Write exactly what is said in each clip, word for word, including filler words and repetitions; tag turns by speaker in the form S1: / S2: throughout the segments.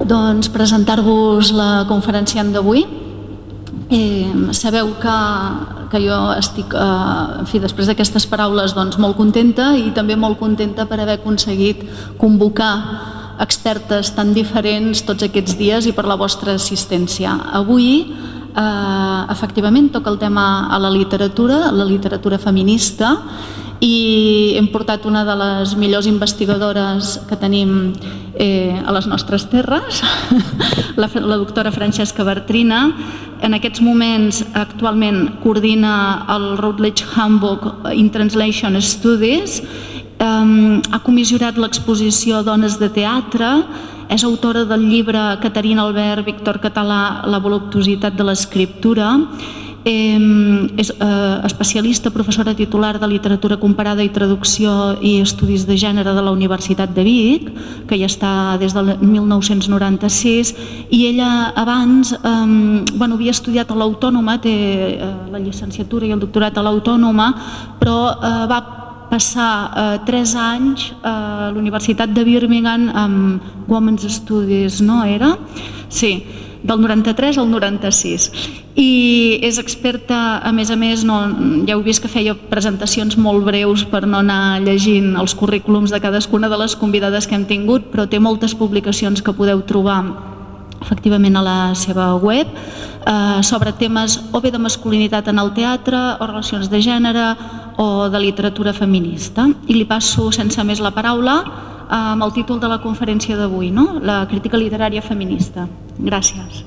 S1: doncs, presentar-vos la conferenciant d'avui. Eh, sabeu que, que jo estic, eh, en fi, després d'aquestes paraules, doncs, molt contenta i també molt contenta per haver aconseguit convocar expertes tan diferents tots aquests dies i per la vostra assistència. Avui, eh, efectivament, toca el tema a la literatura, a la literatura feminista, i hem portat una de les millors investigadores que tenim eh, a les nostres terres, la, la doctora Francesca Bartrina. En aquests moments, actualment, coordina el Routledge Handbook in Translation Studies, um, ha comissionat l'exposició Dones de Teatre, és autora del llibre Caterina Albert, Víctor Català, La voluptuositat de l'escriptura, Eh, és eh, especialista, professora titular de literatura comparada i traducció i estudis de gènere de la Universitat de Vic, que ja està des del mil nou-cents noranta-sis, i ella abans eh, bueno, havia estudiat a l'Autònoma, té eh, la llicenciatura i el doctorat a l'Autònoma, però eh, va passar eh, tres anys a la Universitat de Birmingham amb Women's Studies, no era? Sí, del noranta-tres al noranta-sis. I és experta, a més a més, no, ja heu vist que feia presentacions molt breus per no anar llegint els currículums de cadascuna de les convidades que hem tingut, però té moltes publicacions que podeu trobar efectivament a la seva web eh, sobre temes o bé de masculinitat en el teatre o relacions de gènere o de literatura feminista. I li passo sense més la paraula eh, amb el títol de la conferència d'avui, no? La crítica literària feminista. Gràcies.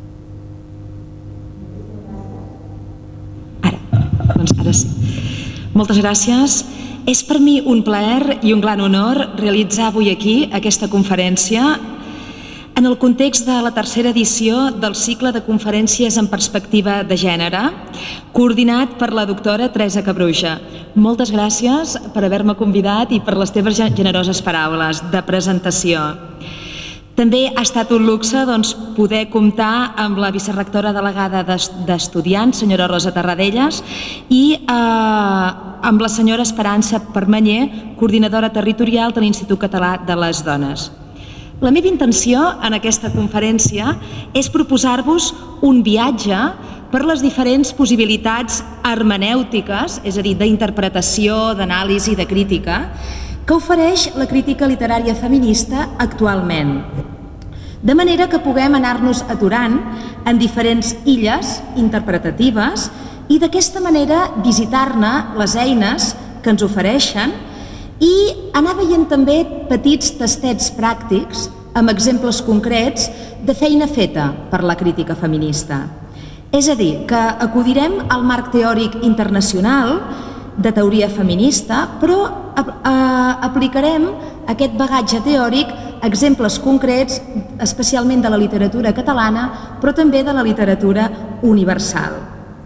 S2: Doncs ara sí. Moltes gràcies. És per mi un plaer i un gran honor realitzar avui aquí aquesta conferència en el context de la tercera edició del cicle de conferències en perspectiva de gènere, coordinat per la doctora Teresa Cabruja. Moltes gràcies per haver-me convidat i per les teves generoses paraules de presentació. També ha estat un luxe doncs, poder comptar amb la vicerectora delegada d'Estudiants, senyora Rosa Tarradellas, i eh, amb la senyora Esperança Permanyer, coordinadora territorial de l'Institut Català de les Dones. La meva intenció en aquesta conferència és proposar-vos un viatge per les diferents possibilitats hermenèutiques, és a dir, d'interpretació, d'anàlisi, de crítica, que ofereix la crítica literària feminista actualment. De manera que puguem anar-nos aturant en diferents illes interpretatives i d'aquesta manera visitar-ne les eines que ens ofereixen i anar veient també petits tastets pràctics amb exemples concrets de feina feta per la crítica feminista. És a dir, que acudirem al marc teòric internacional de teoria feminista, però aplicarem aquest bagatge teòric a exemples concrets, especialment de la literatura catalana, però també de la literatura universal.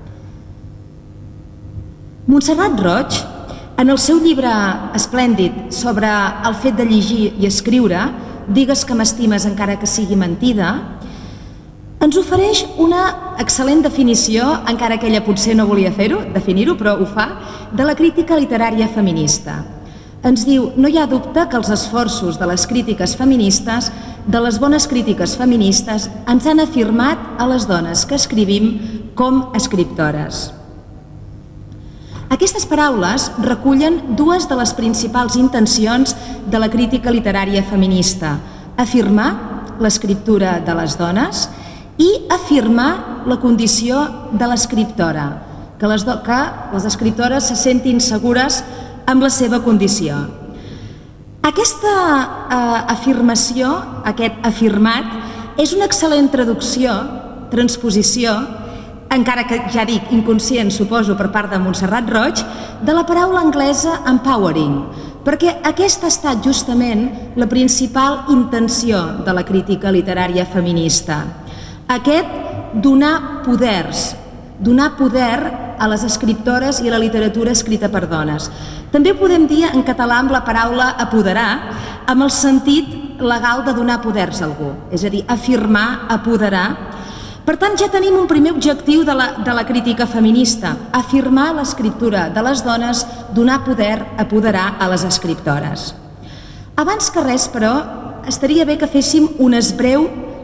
S2: Montserrat Roig, en el seu llibre esplèndid sobre el fet de llegir i escriure, Digues que m'estimes encara que sigui mentida, ens ofereix una excel·lent definició, encara que ella potser no volia fer-ho, definir-ho, però ho fa, de la crítica literària feminista. Ens diu, no hi ha dubte que els esforços de les crítiques feministes, de les bones crítiques feministes, ens han afirmat a les dones que escrivim com escriptores. Aquestes paraules recullen dues de les principals intencions de la crítica literària feminista: afirmar l'escriptura de les dones i afirmar la condició de l'escriptora, que les, do, que les escriptores se sentin segures amb la seva condició. Aquesta eh, afirmació, aquest afirmat, és una excel·lent traducció, transposició, encara que ja dic inconscient, suposo, per part de Montserrat Roig, de la paraula anglesa empowering, perquè aquesta ha estat justament la principal intenció de la crítica literària feminista. Aquest donar poders, donar poder a les escriptores i a la literatura escrita per dones. També ho podem dir en català amb la paraula apoderar, amb el sentit legal de donar poders a algú, és a dir, afirmar, apoderar. Per tant, ja tenim un primer objectiu de la, de la crítica feminista, afirmar l'escriptura de les dones, donar poder, apoderar a les escriptores. Abans que res, però, estaria bé que féssim un esbreu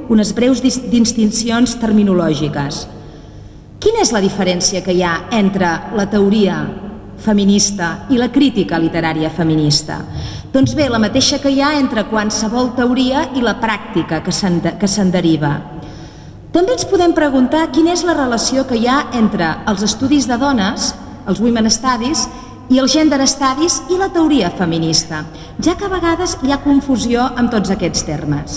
S2: unes breus distincions terminològiques. Quina és la diferència que hi ha entre la teoria feminista i la crítica literària feminista? Doncs bé, la mateixa que hi ha entre qualsevol teoria i la pràctica que se'n de, que se'n deriva. També ens podem preguntar quina és la relació que hi ha entre els estudis de dones, els Women Studies, i el Gender Studies i la teoria feminista, ja que a vegades hi ha confusió amb tots aquests termes.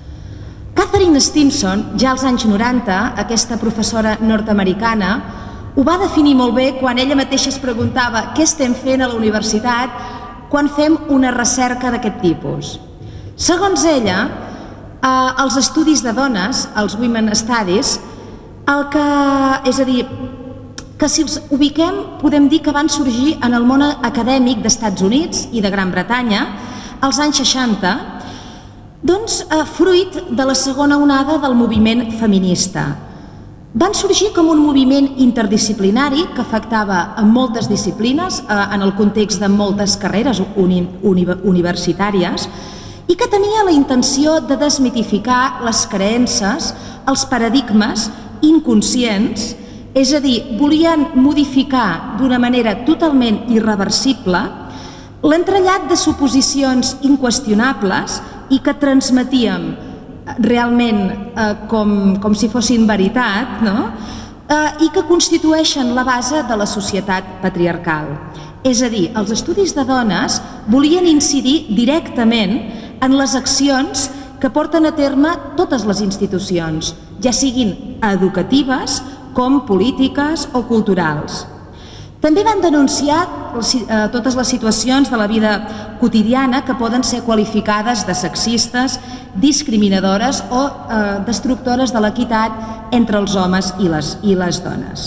S2: Catherine Stimson, ja als anys noranta, aquesta professora nord-americana, ho va definir molt bé quan ella mateixa es preguntava què estem fent a la universitat quan fem una recerca d'aquest tipus. Segons ella, eh, els estudis de dones, els Women Studies, el que, és a dir, que si els ubiquem podem dir que van sorgir en el món acadèmic d'Estats Units i de Gran Bretanya als anys seixanta, doncs eh, fruit de la segona onada del moviment feminista. Van sorgir com un moviment interdisciplinari que afectava a moltes disciplines eh, en el context de moltes carreres uni uni universitàries i que tenia la intenció de desmitificar les creences, els paradigmes inconscients, és a dir, volien modificar d'una manera totalment irreversible l'entrellat de suposicions inqüestionables i que transmetíem realment eh, com, com si fossin veritat, no? eh, i que constitueixen la base de la societat patriarcal. És a dir, els estudis de dones volien incidir directament en les accions que porten a terme totes les institucions, ja siguin educatives com polítiques o culturals. També van denunciar eh, totes les situacions de la vida quotidiana que poden ser qualificades de sexistes, discriminadores o eh, destructores de l'equitat entre els homes i les, i les dones.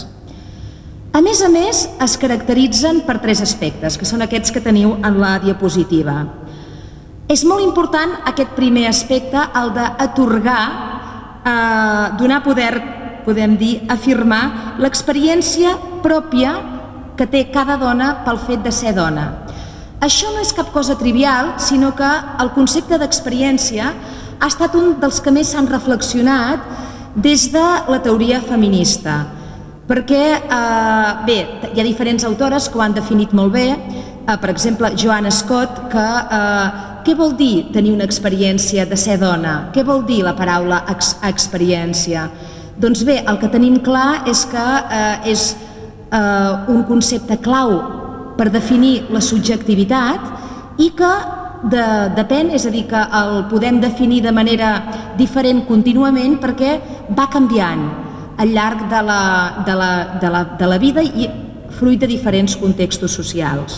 S2: A més a més, es caracteritzen per tres aspectes, que són aquests que teniu en la diapositiva. És molt important aquest primer aspecte, el d'atorgar, eh, donar poder, podem dir, afirmar l'experiència pròpia que té cada dona pel fet de ser dona. Això no és cap cosa trivial, sinó que el concepte d'experiència ha estat un dels que més s'han reflexionat des de la teoria feminista. Perquè, eh, bé, hi ha diferents autores que ho han definit molt bé, eh, per exemple, Joanna Scott, que eh, què vol dir tenir una experiència de ser dona? Què vol dir la paraula ex experiència? Doncs bé, el que tenim clar és que eh, és Uh, un concepte clau per definir la subjectivitat i que de, depèn, és a dir, que el podem definir de manera diferent contínuament perquè va canviant al llarg de la, de la, de la, de la vida i fruit de diferents contextos socials.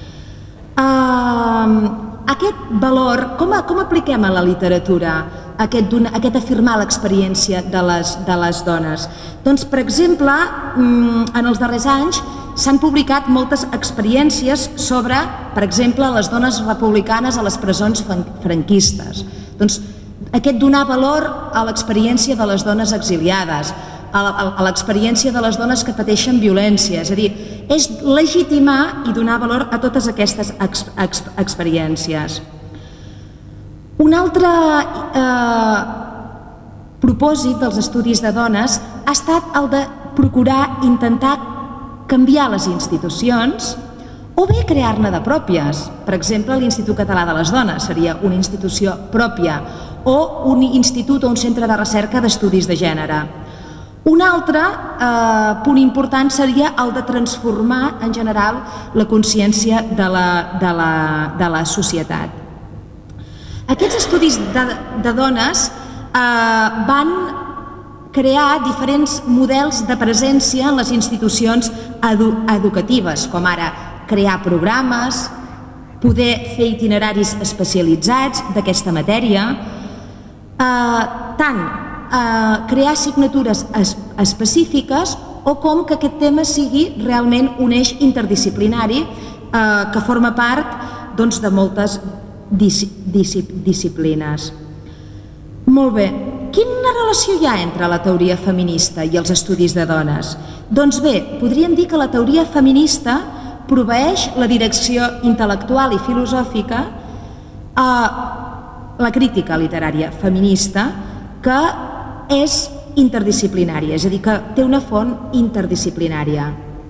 S2: Uh, aquest valor, com, com apliquem a la literatura aquest, aquest afirmar l'experiència de, les, de les dones? Doncs, per exemple, en els darrers anys s'han publicat moltes experiències sobre, per exemple, les dones republicanes a les presons franquistes. Doncs aquest donar valor a l'experiència de les dones exiliades, a l'experiència de les dones que pateixen violència, és a dir, és legitimar i donar valor a totes aquestes ex, ex, experiències. Un altre eh, propòsit dels estudis de dones ha estat el de procurar intentar canviar les institucions o bé crear-ne de pròpies. Per exemple, l'Institut Català de les Dones seria una institució pròpia o un institut o un centre de recerca d'estudis de gènere. Un altre eh, punt important seria el de transformar en general la consciència de la, de la, de la societat. Aquests estudis de, de dones eh, van crear diferents models de presència en les institucions edu educatives, com ara crear programes, poder fer itineraris especialitzats d'aquesta matèria, eh, tant eh, crear assignatures es específiques o com que aquest tema sigui realment un eix interdisciplinari eh, que forma part doncs, de moltes dis dis disciplines. Molt bé. Quina relació hi ha entre la teoria feminista i els estudis de dones? Doncs bé, podríem dir que la teoria feminista proveeix la direcció intel·lectual i filosòfica a la crítica literària feminista que és interdisciplinària, és a dir, que té una font interdisciplinària.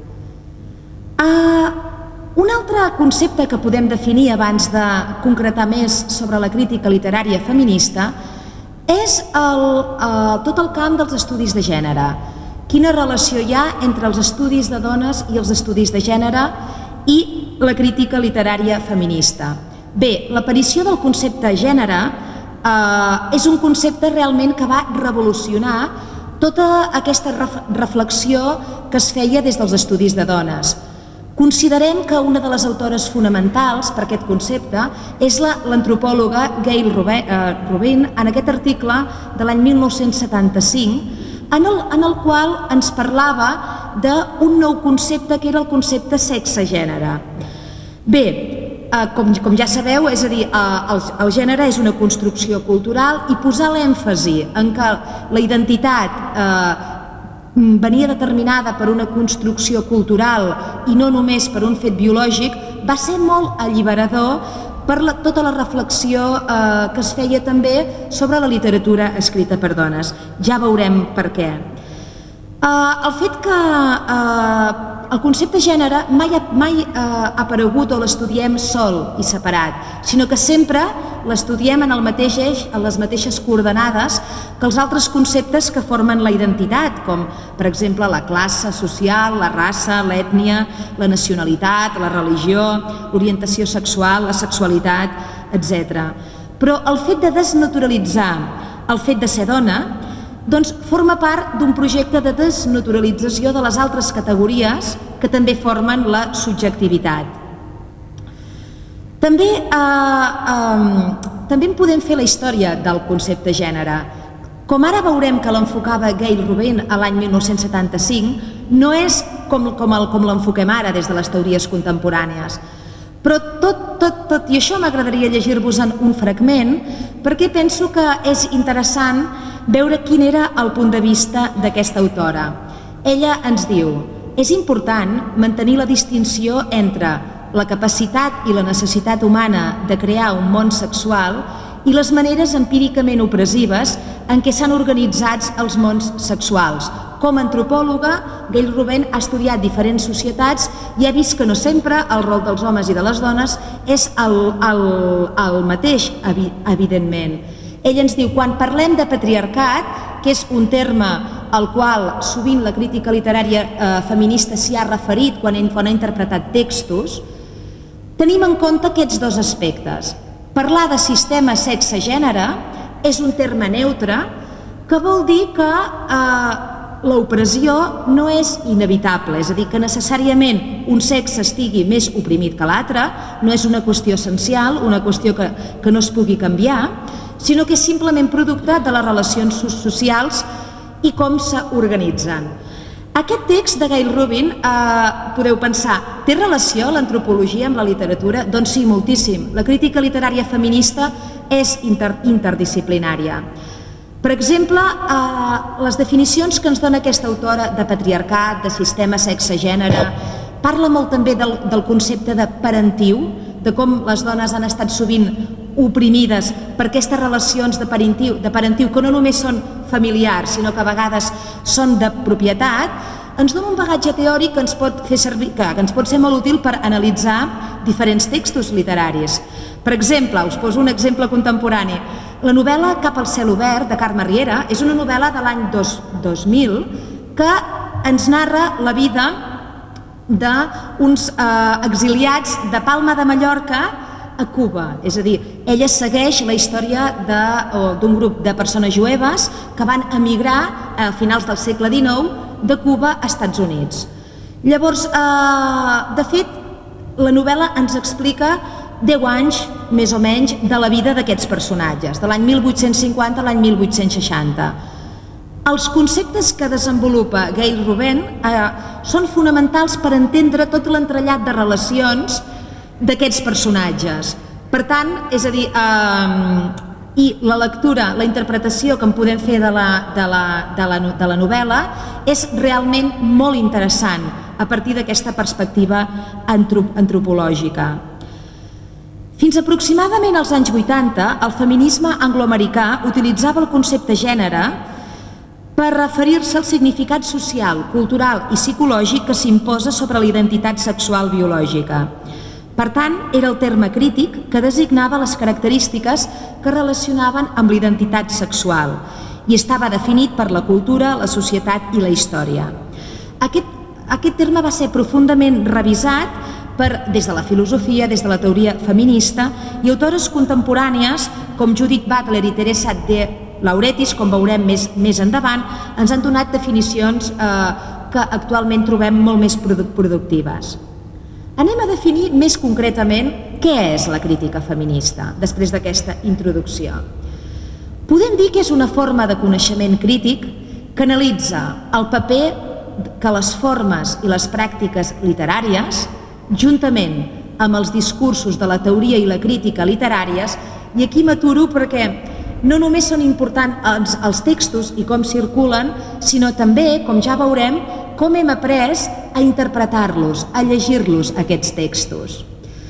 S2: Uh, un altre concepte que podem definir abans de concretar més sobre la crítica literària feminista és el, uh, tot el camp dels estudis de gènere. Quina relació hi ha entre els estudis de dones i els estudis de gènere i la crítica literària feminista? Bé, l'aparició del concepte gènere eh, és un concepte realment que va revolucionar tota aquesta reflexió que es feia des dels estudis de dones. Considerem que una de les autores fonamentals per aquest concepte és l'antropòloga Gail Rubin en aquest article de l'any mil nou-cents setanta-cinc, en el, en el qual ens parlava d'un nou concepte que era el concepte sexe-gènere. Bé, eh, com, com ja sabeu, és a dir, eh, el, el gènere és una construcció cultural i posar l'èmfasi en que la identitat eh, venia determinada per una construcció cultural i no només per un fet biològic va ser molt alliberador per la, tota la reflexió eh, que es feia també sobre la literatura escrita per dones. Ja veurem per què. Eh, el fet que eh, el concepte gènere mai, ha, mai eh, ha aparegut o l'estudiem sol i separat, sinó que sempre l'estudiem en el mateix eix, en les mateixes coordenades que els altres conceptes que formen la identitat, com per exemple la classe social, la raça, l'ètnia, la nacionalitat, la religió, l'orientació sexual, la sexualitat, etcètera. Però el fet de desnaturalitzar el fet de ser dona doncs forma part d'un projecte de desnaturalització de les altres categories que també formen la subjectivitat. També, eh, eh, també en podem fer la història del concepte gènere. Com ara veurem que l'enfocava Gail Rubin a l'any mil nou-cents setanta-cinc, no és com, com, el, com l'enfoquem ara des de les teories contemporànies. Però tot, tot, tot i això m'agradaria llegir-vos-en un fragment perquè penso que és interessant veure quin era el punt de vista d'aquesta autora. Ella ens diu: és important mantenir la distinció entre la capacitat i la necessitat humana de crear un món sexual i les maneres empíricament opressives en què s'han organitzat els mons sexuals. Com a antropòloga, Gail Rubin ha estudiat diferents societats i ha vist que no sempre el rol dels homes i de les dones és el, el, el mateix, evidentment. Ell ens diu: quan parlem de patriarcat, que és un terme al qual sovint la crítica literària eh, feminista s'hi ha referit quan, quan ha interpretat textos, tenim en compte aquests dos aspectes. Parlar de sistema sexe-gènere és un terme neutre que vol dir que eh, l'opressió no és inevitable, és a dir, que necessàriament un sexe estigui més oprimit que l'altre, no és una qüestió essencial, una qüestió que, que no es pugui canviar, sinó que és simplement producte de les relacions socials i com s'organitzen. Aquest text de Gail Rubin, eh, podeu pensar, té relació l'antropologia amb la literatura? Doncs sí, moltíssim. La crítica literària feminista és inter interdisciplinària. Per exemple, eh, les definicions que ens dona aquesta autora de patriarcat, de sistema sexe-gènere, parla molt també del, del concepte de parentiu, de com les dones han estat sovint oprimides per aquestes relacions de parentiu, de parentiu que no només són familiars, sinó que a vegades són de propietat, ens dona un bagatge teòric que ens pot fer servir, que ens pot ser molt útil per analitzar diferents textos literaris. Per exemple, us poso un exemple contemporani. La novel·la Cap al cel obert, de Carme Riera, és una novel·la de l'any dos mil que ens narra la vida d'uns eh, exiliats de Palma de Mallorca a Cuba. És a dir, ella segueix la història d'un grup de persones jueves que van emigrar a finals del segle dinou de Cuba a Estats Units. Llavors, eh, de fet, la novel·la ens explica deu anys, més o menys, de la vida d'aquests personatges, de l'any mil vuit-cents cinquanta a l'any mil vuit-cents seixanta. Els conceptes que desenvolupa Gail Rubin eh, són fonamentals per entendre tot l'entrellat de relacions d'aquests personatges. Per tant, és a dir, eh, i la lectura, la interpretació que en podem fer de la, de la, de la, de la novel·la és realment molt interessant a partir d'aquesta perspectiva antrop, antropològica. Fins aproximadament als anys vuitanta, el feminisme angloamericà utilitzava el concepte gènere per referir-se al significat social, cultural i psicològic que s'imposa sobre la identitat sexual biològica. Per tant, era el terme crític que designava les característiques que relacionaven amb l'identitat sexual i estava definit per la cultura, la societat i la història. Aquest, aquest terme va ser profundament revisat per, des de la filosofia, des de la teoria feminista, i autores contemporànies com Judith Butler i Teresa de Lauretis, com veurem més, més endavant, ens han donat definicions eh, que actualment trobem molt més productives. Anem a definir més concretament què és la crítica feminista, després d'aquesta introducció. Podem dir que és una forma de coneixement crític que analitza el paper que les formes i les pràctiques literàries, juntament amb els discursos de la teoria i la crítica literàries, i aquí m'aturo perquè no només són importants els, els textos i com circulen, sinó també, com ja veurem, com hem après a interpretar-los, a llegir-los, aquests textos.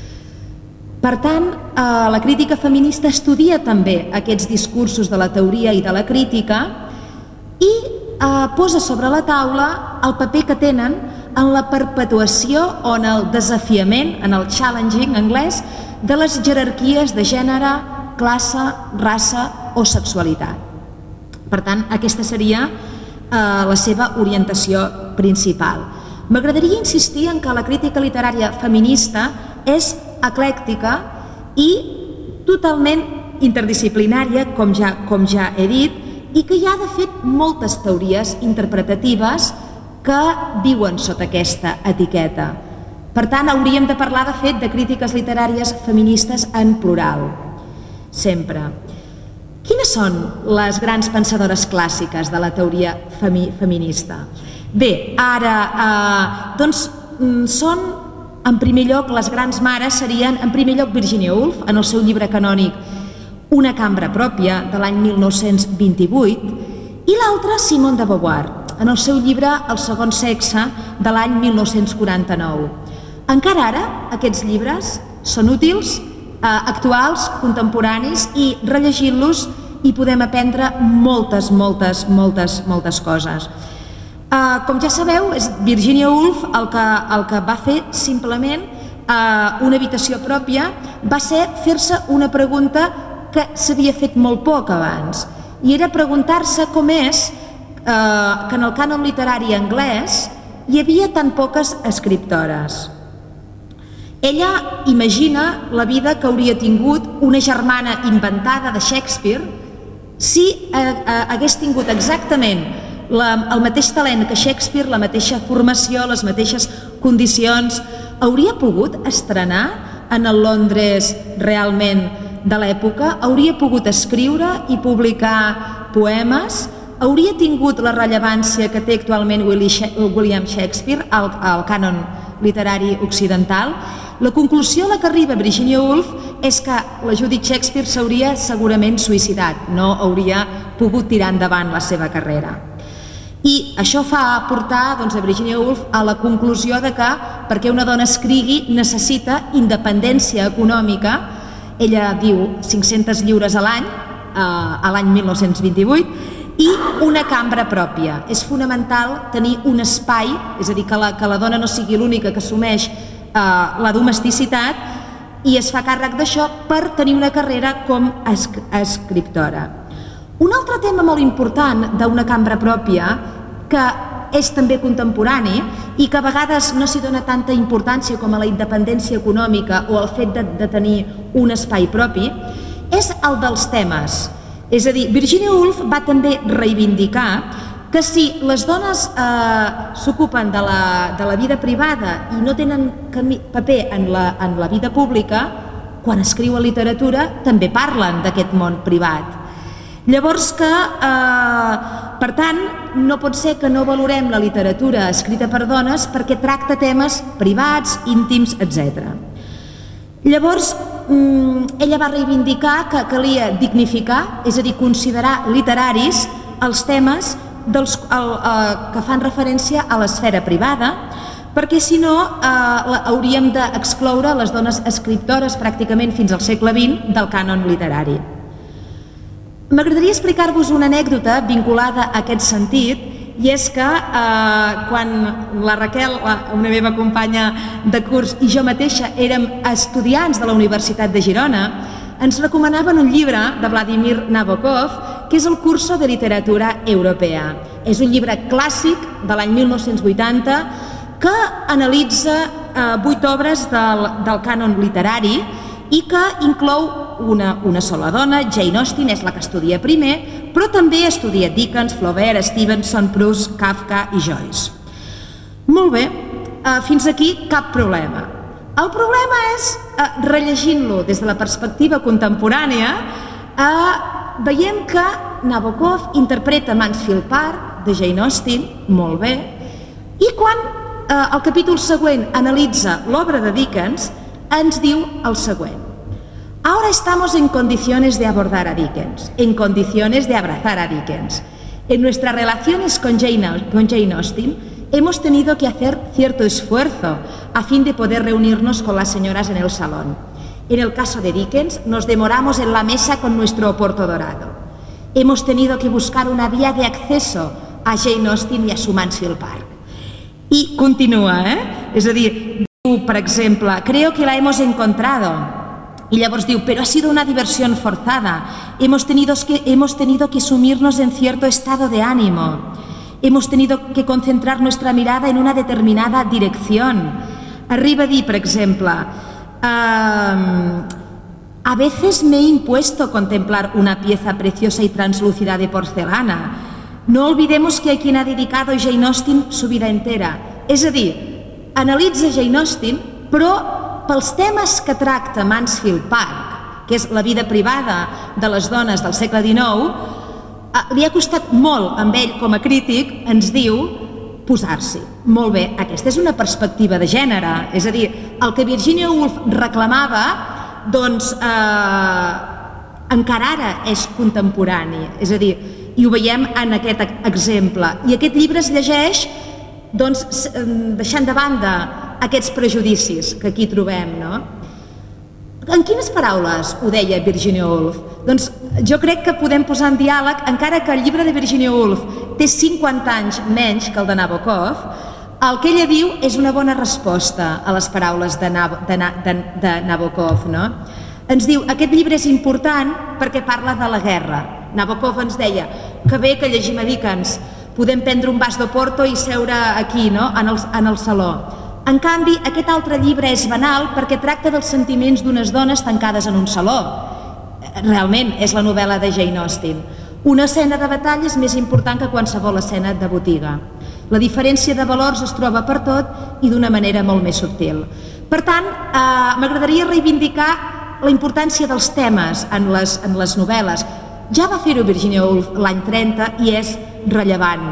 S2: Per tant, eh, la crítica feminista estudia també aquests discursos de la teoria i de la crítica i eh, posa sobre la taula el paper que tenen en la perpetuació o en el desafiament, en el challenging anglès, de les jerarquies de gènere, classe, raça o sexualitat. Per tant, aquesta seria eh, la seva orientació principal. M'agradaria insistir en que la crítica literària feminista és eclèctica i totalment interdisciplinària, com ja, com ja he dit, i que hi ha, de fet, moltes teories interpretatives que viuen sota aquesta etiqueta. Per tant, hauríem de parlar, de fet, de crítiques literàries feministes en plural, sempre. Quines són les grans pensadores clàssiques de la teoria femi feminista? Bé, ara, eh, doncs, són, en primer lloc, les grans mares serien, en primer lloc, Virginia Woolf, en el seu llibre canònic Una cambra pròpia, de l'any mil nou-cents vint-i-vuit, i l'altra, Simone de Beauvoir, en el seu llibre El segon sexe, de l'any mil nou-cents quaranta-nou. Encara ara, aquests llibres són útils, eh, actuals, contemporanis, i rellegint-los hi podem aprendre moltes, moltes, moltes, moltes coses. Uh, com ja sabeu, és Virginia Woolf el que, el que va fer simplement uh, una habitació pròpia, va ser fer-se una pregunta que s'havia fet molt poc abans, i era preguntar-se com és uh, que en el cànon literari anglès hi havia tan poques escriptores. Ella imagina la vida que hauria tingut una germana inventada de Shakespeare si uh, uh, hagués tingut exactament La, el mateix talent que Shakespeare, la mateixa formació, les mateixes condicions. Hauria pogut estrenar en el Londres realment de l'època? Hauria pogut escriure i publicar poemes? Hauria tingut la rellevància que té actualment William Shakespeare al, al cànon literari occidental? La conclusió a la que arriba Virginia Woolf és que la Judith Shakespeare s'hauria segurament suïcidat, no hauria pogut tirar endavant la seva carrera. I això fa portar doncs, a Virginia Woolf a la conclusió de que perquè una dona escrigui necessita independència econòmica. Ella diu cinc-centes lliures a l'any, eh, a l'any mil nou-cents vint-i-vuit, i una cambra pròpia. És fonamental tenir un espai, és a dir, que la, que la dona no sigui l'única que assumeix eh, la domesticitat i es fa càrrec d'això per tenir una carrera com a escriptora. Un altre tema molt important d'una cambra pròpia, que és també contemporani i que a vegades no s'hi dona tanta importància com a la independència econòmica o el fet de, de tenir un espai propi, és el dels temes. És a dir, Virginia Woolf va també reivindicar que si les dones eh, s'ocupen de, la, de la vida privada i no tenen camí, paper en la, en la vida pública, quan escriuen literatura també parlen d'aquest món privat. Llavors que, eh, per tant, no pot ser que no valorem la literatura escrita per dones perquè tracta temes privats, íntims, etcètera. Llavors, ella va reivindicar que calia dignificar, és a dir, considerar literaris els temes dels, el, eh, que fan referència a l'esfera privada, perquè si no eh, hauríem d'excloure les dones escriptores pràcticament fins al segle vint del cànon literari. M'agradaria explicar-vos una anècdota vinculada a aquest sentit, i és que eh, quan la Raquel, una meva companya de curs, i jo mateixa érem estudiants de la Universitat de Girona, ens recomanaven un llibre de Vladimir Nabokov, que és el Curso de Literatura Europea. És un llibre clàssic de l'any mil nou-cents vuitanta que analitza eh, vuit obres del, del cànon literari i que inclou una, una sola dona. Jane Austen és la que estudia primer, però també estudia Dickens, Flaubert, Stevenson, Proust, Kafka i Joyce. Molt bé, eh, fins aquí cap problema. El problema és, eh, rellegint-lo des de la perspectiva contemporània, eh, veiem que Nabokov interpreta Mansfield Park de Jane Austen, molt bé, i quan eh, el capítol següent analitza l'obra de Dickens, ens diu el següent. Ahora estamos en condiciones de abordar a Dickens, en condiciones de abrazar a Dickens. En nuestras relaciones con Jane, con Jane Austen hemos tenido que hacer cierto esfuerzo a fin de poder reunirnos con las señoras en el salón. En el caso de Dickens, nos demoramos en la mesa con nuestro oporto dorado. Hemos tenido que buscar una vía de acceso a Jane Austen y a su Mansfield Park. I continua, eh? És a dir, diu, per exemple, creo que la hemos encontrado. Y llavors diu, pero ha sido una diversión forzada. Hemos tenido que, hemos tenido que sumirnos en cierto estado de ánimo. Hemos tenido que concentrar nuestra mirada en una determinada dirección. Arriba a dir, per exemple, uh, a veces me he impuesto contemplar una pieza preciosa y translúcida de porcelana. No olvidemos que hay quien ha dedicado a Jane Austen su vida entera. És a dir, analitza Jane Austen, però pels temes que tracta Mansfield Park, que és la vida privada de les dones del segle dinou, li ha costat molt, amb ell com a crític, ens diu, posar-s'hi. Molt bé, aquesta és una perspectiva de gènere, és a dir, el que Virginia Woolf reclamava, doncs eh, encara ara és contemporani, és a dir, i ho veiem en aquest exemple. I aquest llibre es llegeix doncs, deixant de banda aquests prejudicis que aquí trobem, no? En quines paraules ho deia Virginia Woolf? Doncs jo crec que podem posar en diàleg, encara que el llibre de Virginia Woolf té cinquanta anys menys que el de Nabokov, el que ella diu és una bona resposta a les paraules de, Nab de, de, de Nabokov, no? Ens diu, aquest llibre és important perquè parla de la guerra. Nabokov ens deia, que bé que llegim a Dickens, podem prendre un vas d'Oporto i seure aquí, no? en, el, en el saló. En canvi, aquest altre llibre és banal perquè tracta dels sentiments d'unes dones tancades en un saló. Realment, és la novel·la de Jane Austen. Una escena de batalla és més important que qualsevol escena de botiga. La diferència de valors es troba per tot i d'una manera molt més subtil. Per tant, eh, m'agradaria reivindicar la importància dels temes en les, en les novel·les. Ja va fer-ho Virginia Woolf l'any trenta i és rellevant.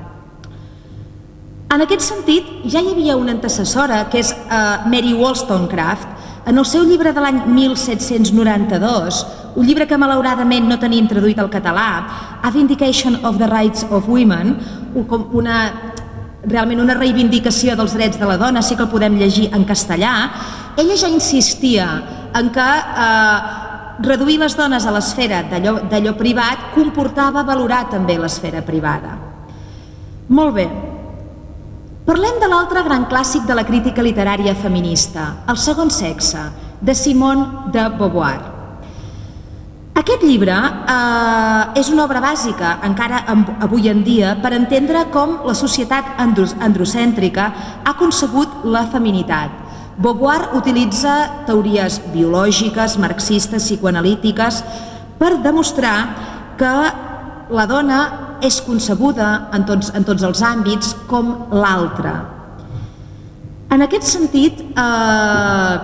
S2: En aquest sentit, ja hi havia una antecessora, que és uh, Mary Wollstonecraft, en el seu llibre de l'any mil set-cents noranta-dos, un llibre que malauradament no tenim traduït al català, A Vindication of the Rights of Women, una, realment una reivindicació dels drets de la dona, sí que el podem llegir en castellà. Ella ja insistia en que eh, reduir les dones a l'esfera d'allò privat comportava valorar també l'esfera privada. Molt bé. Parlem de l'altre gran clàssic de la crítica literària feminista, El segon sexe, de Simone de Beauvoir. Aquest llibre eh, és una obra bàsica, encara avui en dia, per entendre com la societat androcèntrica ha concebut la feminitat. Beauvoir utilitza teories biològiques, marxistes, psicoanalítiques, per demostrar que la dona és concebuda en tots, en tots els àmbits com l'altra. En aquest sentit, eh,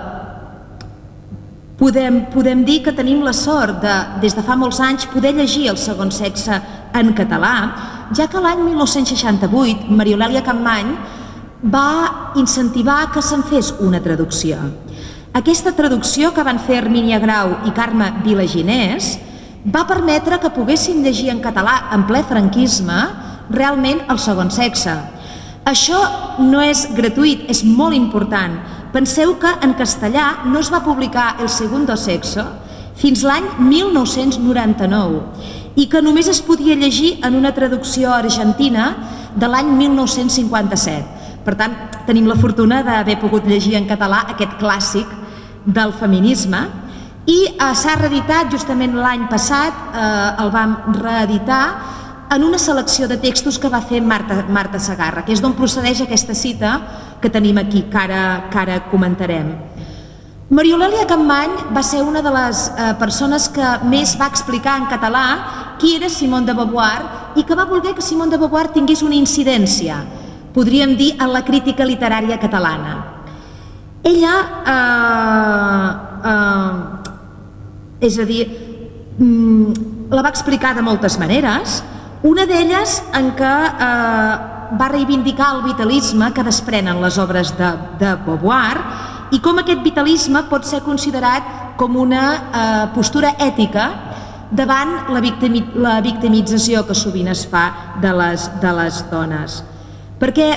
S2: podem, podem dir que tenim la sort de, des de fa molts anys, poder llegir El segon sexe en català, ja que l'any mil nou-cents seixanta-vuit Maria Eulàlia Capmany va incentivar que se'n fes una traducció. Aquesta traducció, que van fer Hermínia Grau i Carme Vilaginés, va permetre que poguessin llegir en català en ple franquisme realment El segon sexe. Això no és gratuït, és molt important. Penseu que en castellà no es va publicar El segundo sexo fins l'any mil nou-cents noranta-nou i que només es podia llegir en una traducció argentina de l'any mil nou-cents cinquanta-set. Per tant, tenim la fortuna d'haver pogut llegir en català aquest clàssic del feminisme i eh, s'ha reeditat justament l'any passat, eh, el vam reeditar en una selecció de textos que va fer Marta, Marta Segarra, que és d'on procedeix aquesta cita que tenim aquí, que ara, que ara comentarem. Maria Eulàlia Capmany va ser una de les eh, persones que més va explicar en català qui era Simone de Beauvoir i que va voler que Simone de Beauvoir tingués una incidència, podríem dir, en la crítica literària catalana. Ella, eh, eh, és a dir, la va explicar de moltes maneres, una d'elles en què eh, va reivindicar el vitalisme que desprenen les obres de, de Beauvoir i com aquest vitalisme pot ser considerat com una eh, postura ètica davant la, victimi, la victimització que sovint es fa de les, de les dones. Perquè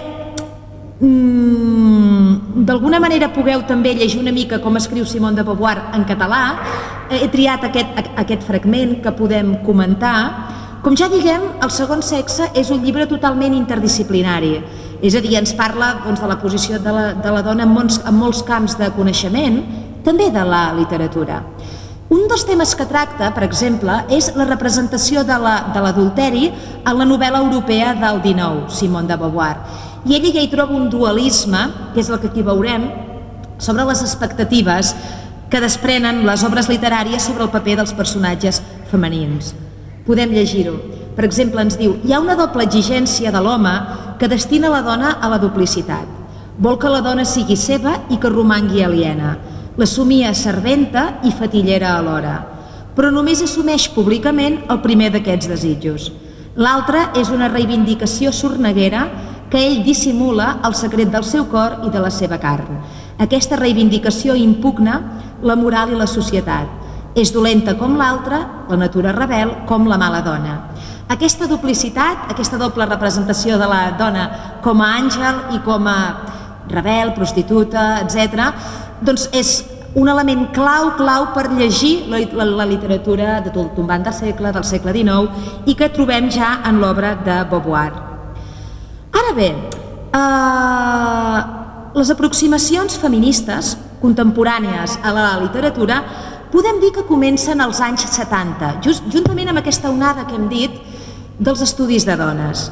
S2: mm, d'alguna manera pugueu també llegir una mica com escriu Simone de Beauvoir en català. He triat aquest, aquest fragment que podem comentar. Com ja diguem, El segon sexe és un llibre totalment interdisciplinari, és a dir, ens parla doncs, de la posició de la, de la dona en molts, en molts camps de coneixement, també de la literatura. Un dels temes que tracta, per exemple, és la representació de l'adulteri la, en la novel·la europea del dinou, Simone de Beauvoir. I ella ja hi troba un dualisme, que és el que aquí veurem, sobre les expectatives que desprenen les obres literàries sobre el paper dels personatges femenins. Podem llegir-ho. Per exemple, ens diu: hi ha una doble exigència de l'home que destina la dona a la duplicitat. Vol que la dona sigui seva i que romangui aliena. L'assumia serventa i fatillera alhora. Però només assumeix públicament el primer d'aquests desitjos. L'altre és una reivindicació sorneguera que ell dissimula el secret del seu cor i de la seva carn. Aquesta reivindicació impugna la moral i la societat. És dolenta com l'altra, la natura rebel, com la mala dona. Aquesta duplicitat, aquesta doble representació de la dona com a àngel i com a rebel, prostituta, etcètera, doncs és un element clau, clau per llegir la, la, la literatura de tot tombant del segle, del segle dinou, i que trobem ja en l'obra de Beauvoir. Ara bé, eh, les aproximacions feministes contemporànies a la literatura podem dir que comencen als anys setanta, just, juntament amb aquesta onada que hem dit dels estudis de dones.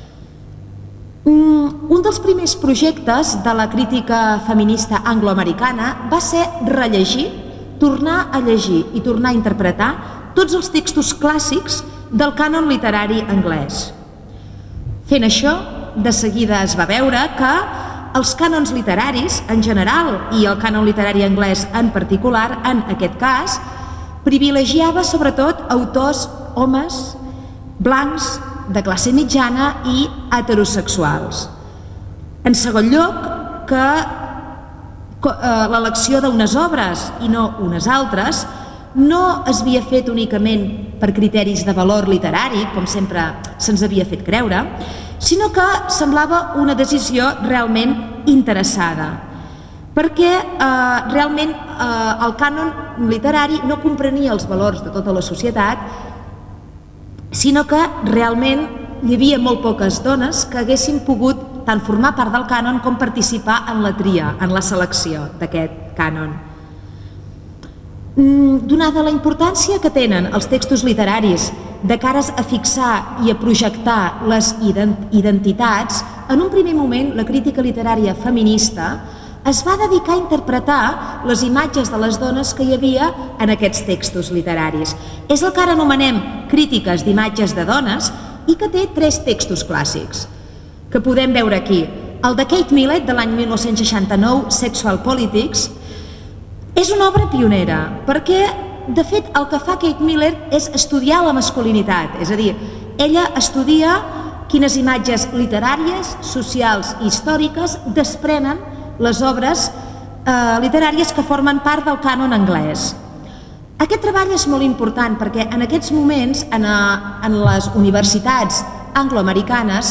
S2: Un dels primers projectes de la crítica feminista angloamericana va ser rellegir, tornar a llegir i tornar a interpretar tots els textos clàssics del cànon literari anglès. Fent això, de seguida es va veure que els cànons literaris en general i el cànon literari anglès en particular, en aquest cas, privilegiava sobretot autors homes, blancs, de classe mitjana i heterosexuals. En segon lloc, que l'elecció d'unes obres i no unes altres no es havia fet únicament per criteris de valor literari, com sempre se'ns havia fet creure, sinó que semblava una decisió realment interessada, perquè eh, realment eh, el cànon literari no comprenia els valors de tota la societat, sinó que realment hi havia molt poques dones que haguessin pogut tant formar part del cànon com participar en la tria, en la selecció d'aquest cànon. Donada la importància que tenen els textos literaris de cares a fixar i a projectar les identitats, en un primer moment la crítica literària feminista es va dedicar a interpretar les imatges de les dones que hi havia en aquests textos literaris. És el que ara anomenem crítiques d'imatges de dones i que té tres textos clàssics, que podem veure aquí. El de Kate Millett, de l'any mil nou-cents seixanta-nou, Sexual Politics, és una obra pionera, perquè, de fet, el que fa Kate Millett és estudiar la masculinitat, és a dir, ella estudia quines imatges literàries, socials i històriques desprenen les obres eh, literàries que formen part del cànon anglès. Aquest treball és molt important perquè en aquests moments, en, a, en les universitats angloamericanes,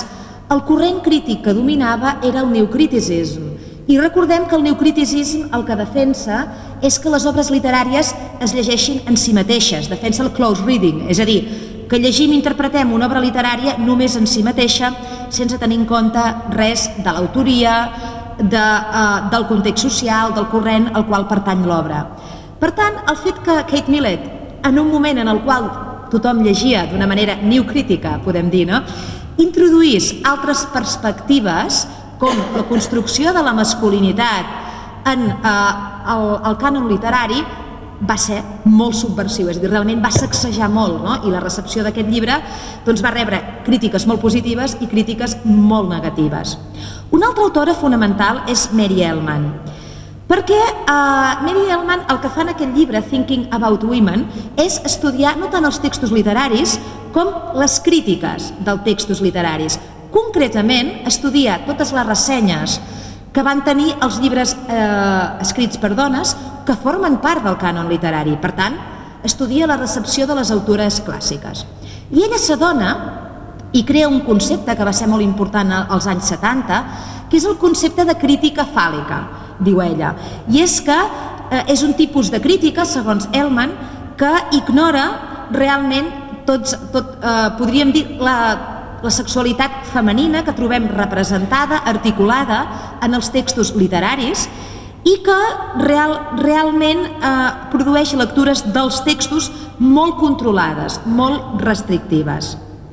S3: el corrent crític que dominava era el neocriticisme. I recordem que el neocriticisme el que defensa és que les obres literàries es llegeixin en si mateixes, defensa el close reading, és a dir, que llegim i interpretem una obra literària només en si mateixa, sense tenir en compte res de l'autoria, de, uh, del context social, del corrent al qual pertany l'obra. Per tant, el fet que Kate Millett, en un moment en el qual tothom llegia d'una manera neocrítica, podem dir, no?, introduís altres perspectives, com la construcció de la masculinitat en eh, el, el cànon literari, va ser molt subversiu, és a dir, realment va sacsejar molt, no? I la recepció d'aquest llibre doncs, va rebre crítiques molt positives i crítiques molt negatives. Una altra autora fonamental és Mary Ellman, perquè eh, Mary Ellman el que fa en aquest llibre, Thinking About Women, és estudiar no tant els textos literaris com les crítiques dels textos literaris. Concretament, estudia totes les ressenyes que van tenir els llibres eh, escrits per dones que formen part del cànon literari. Per tant, estudia la recepció de les autores clàssiques. I ella s'adona i crea un concepte que va ser molt important als anys setanta, que és el concepte de crítica fàl·lica, diu ella. I és que eh, és un tipus de crítica, segons Ellman, que ignora realment tots, tot, eh, podríem dir, la la sexualitat femenina que trobem representada, articulada en els textos literaris i que real, realment eh, produeix lectures dels textos molt controlades, molt restrictives.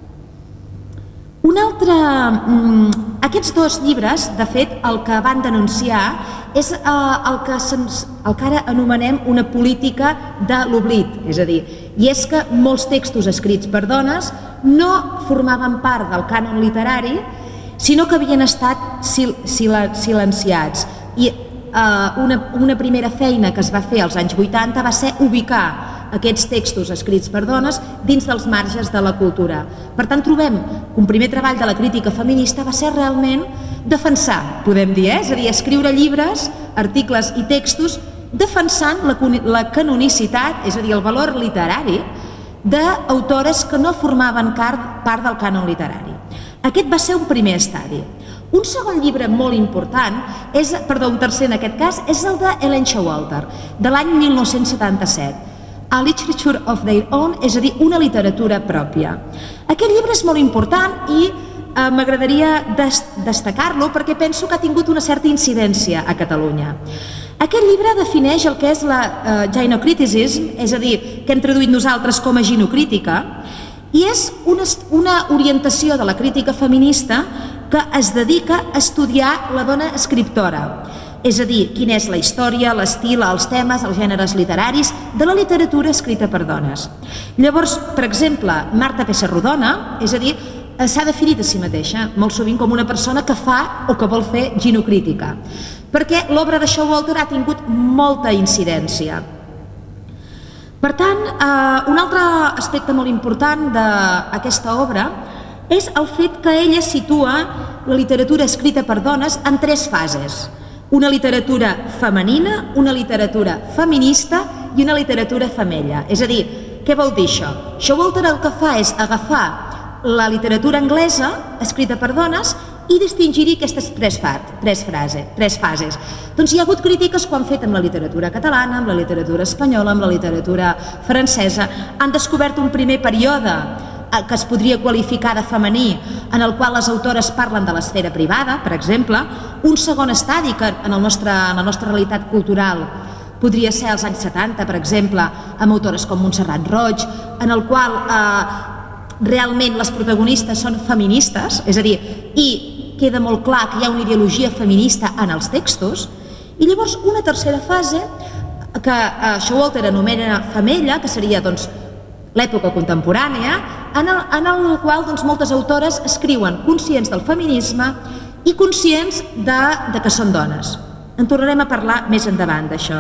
S3: Un altre, aquests dos llibres, de fet, el que van denunciar és eh, el, que el que ara anomenem una política de l'oblit, és a dir, i és que molts textos escrits per dones no formaven part del cànon literari, sinó que havien estat sil sil silenciats. I eh, una, una primera feina que es va fer als anys vuitanta va ser ubicar aquests textos escrits per dones dins dels marges de la cultura. Per tant, trobem que un primer treball de la crítica feminista va ser realment defensar, podem dir, eh? És a dir, escriure llibres, articles i textos defensant la, la canonicitat, és a dir, el valor literari d'autores que no formaven part del cànon literari. Aquest va ser un primer estadi. Un segon llibre molt important, és, perdó, un tercer en aquest cas, és el de Helen Showalter, de l'any mil nou-cents setanta-set. A Literature of Their Own, és a dir, una literatura pròpia. Aquest llibre és molt important i eh, m'agradaria des destacar-lo perquè penso que ha tingut una certa incidència a Catalunya. Aquest llibre defineix el que és la eh, gynocriticism, és a dir, que hem traduït nosaltres com a ginocrítica, i és una, una orientació de la crítica feminista que es dedica a estudiar la dona escriptora. És a dir, quina és la història, l'estil, els temes, els gèneres literaris de la literatura escrita per dones. Llavors, per exemple, Marta Pessarrodona, és a dir, s'ha definit a si mateixa, molt sovint com una persona que fa o que vol fer ginocrítica, perquè l'obra de Showalter ha tingut molta incidència. Per tant, eh, un altre aspecte molt important d'aquesta obra és el fet que ella situa la literatura escrita per dones en tres fases. Una literatura femenina, una literatura feminista i una literatura femella. És a dir, què vol dir això? Showalter el que fa és agafar la literatura anglesa escrita per dones i distingir-hi aquestes tres, tres, frase, tres fases. Doncs hi ha hagut crítiques que ho han fet amb la literatura catalana, amb la literatura espanyola, amb la literatura francesa. Han descobert un primer període que es podria qualificar de femení, en el qual les autores parlen de l'esfera privada, per exemple. Un segon estadi que en, el nostre, en la nostra realitat cultural podria ser als anys setanta, per exemple, amb autores com Montserrat Roig, en el qual eh, realment les protagonistes són feministes, és a dir, i queda molt clar que hi ha una ideologia feminista en els textos. I llavors una tercera fase que eh, Showalter anomena femella, que seria doncs, l'època contemporània, en el, en el qual doncs, moltes autores escriuen conscients del feminisme i conscients de, de que són dones. En tornarem a parlar més endavant d'això.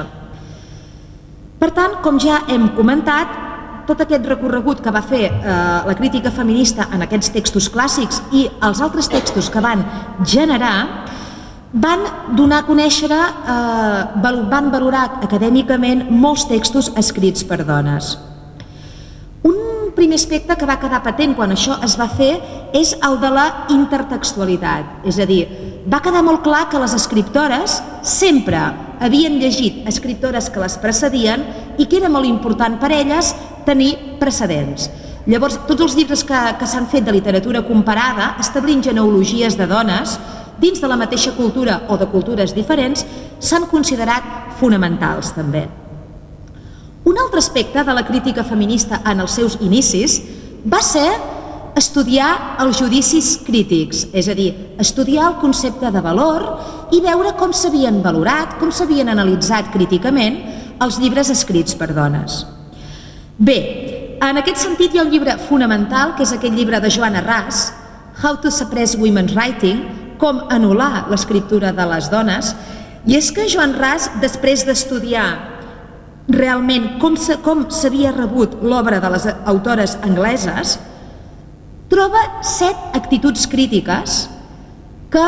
S3: Per tant, com ja hem comentat, tot aquest recorregut que va fer eh, la crítica feminista en aquests textos clàssics i els altres textos que van generar van donar a conèixer, eh, van valorar acadèmicament molts textos escrits per dones. Un primer aspecte que va quedar patent quan això es va fer és el de la intertextualitat, és a dir, va quedar molt clar que les escriptores sempre havien llegit escriptores que les precedien i que era molt important per elles tenir precedents. Llavors, tots els llibres que, que s'han fet de literatura comparada, establint genealogies de dones, dins de la mateixa cultura o de cultures diferents, s'han considerat fonamentals també. Un altre aspecte de la crítica feminista en els seus inicis va ser estudiar els judicis crítics, és a dir, estudiar el concepte de valor i veure com s'havien valorat, com s'havien analitzat críticament els llibres escrits per dones. Bé, en aquest sentit hi ha un llibre fonamental, que és aquest llibre de Joanna Russ, How to Suppress Women's Writing, com anul·lar l'escriptura de les dones, i és que Joanna Russ, després d'estudiar realment com s'havia rebut l'obra de les autores angleses, troba set actituds crítiques que,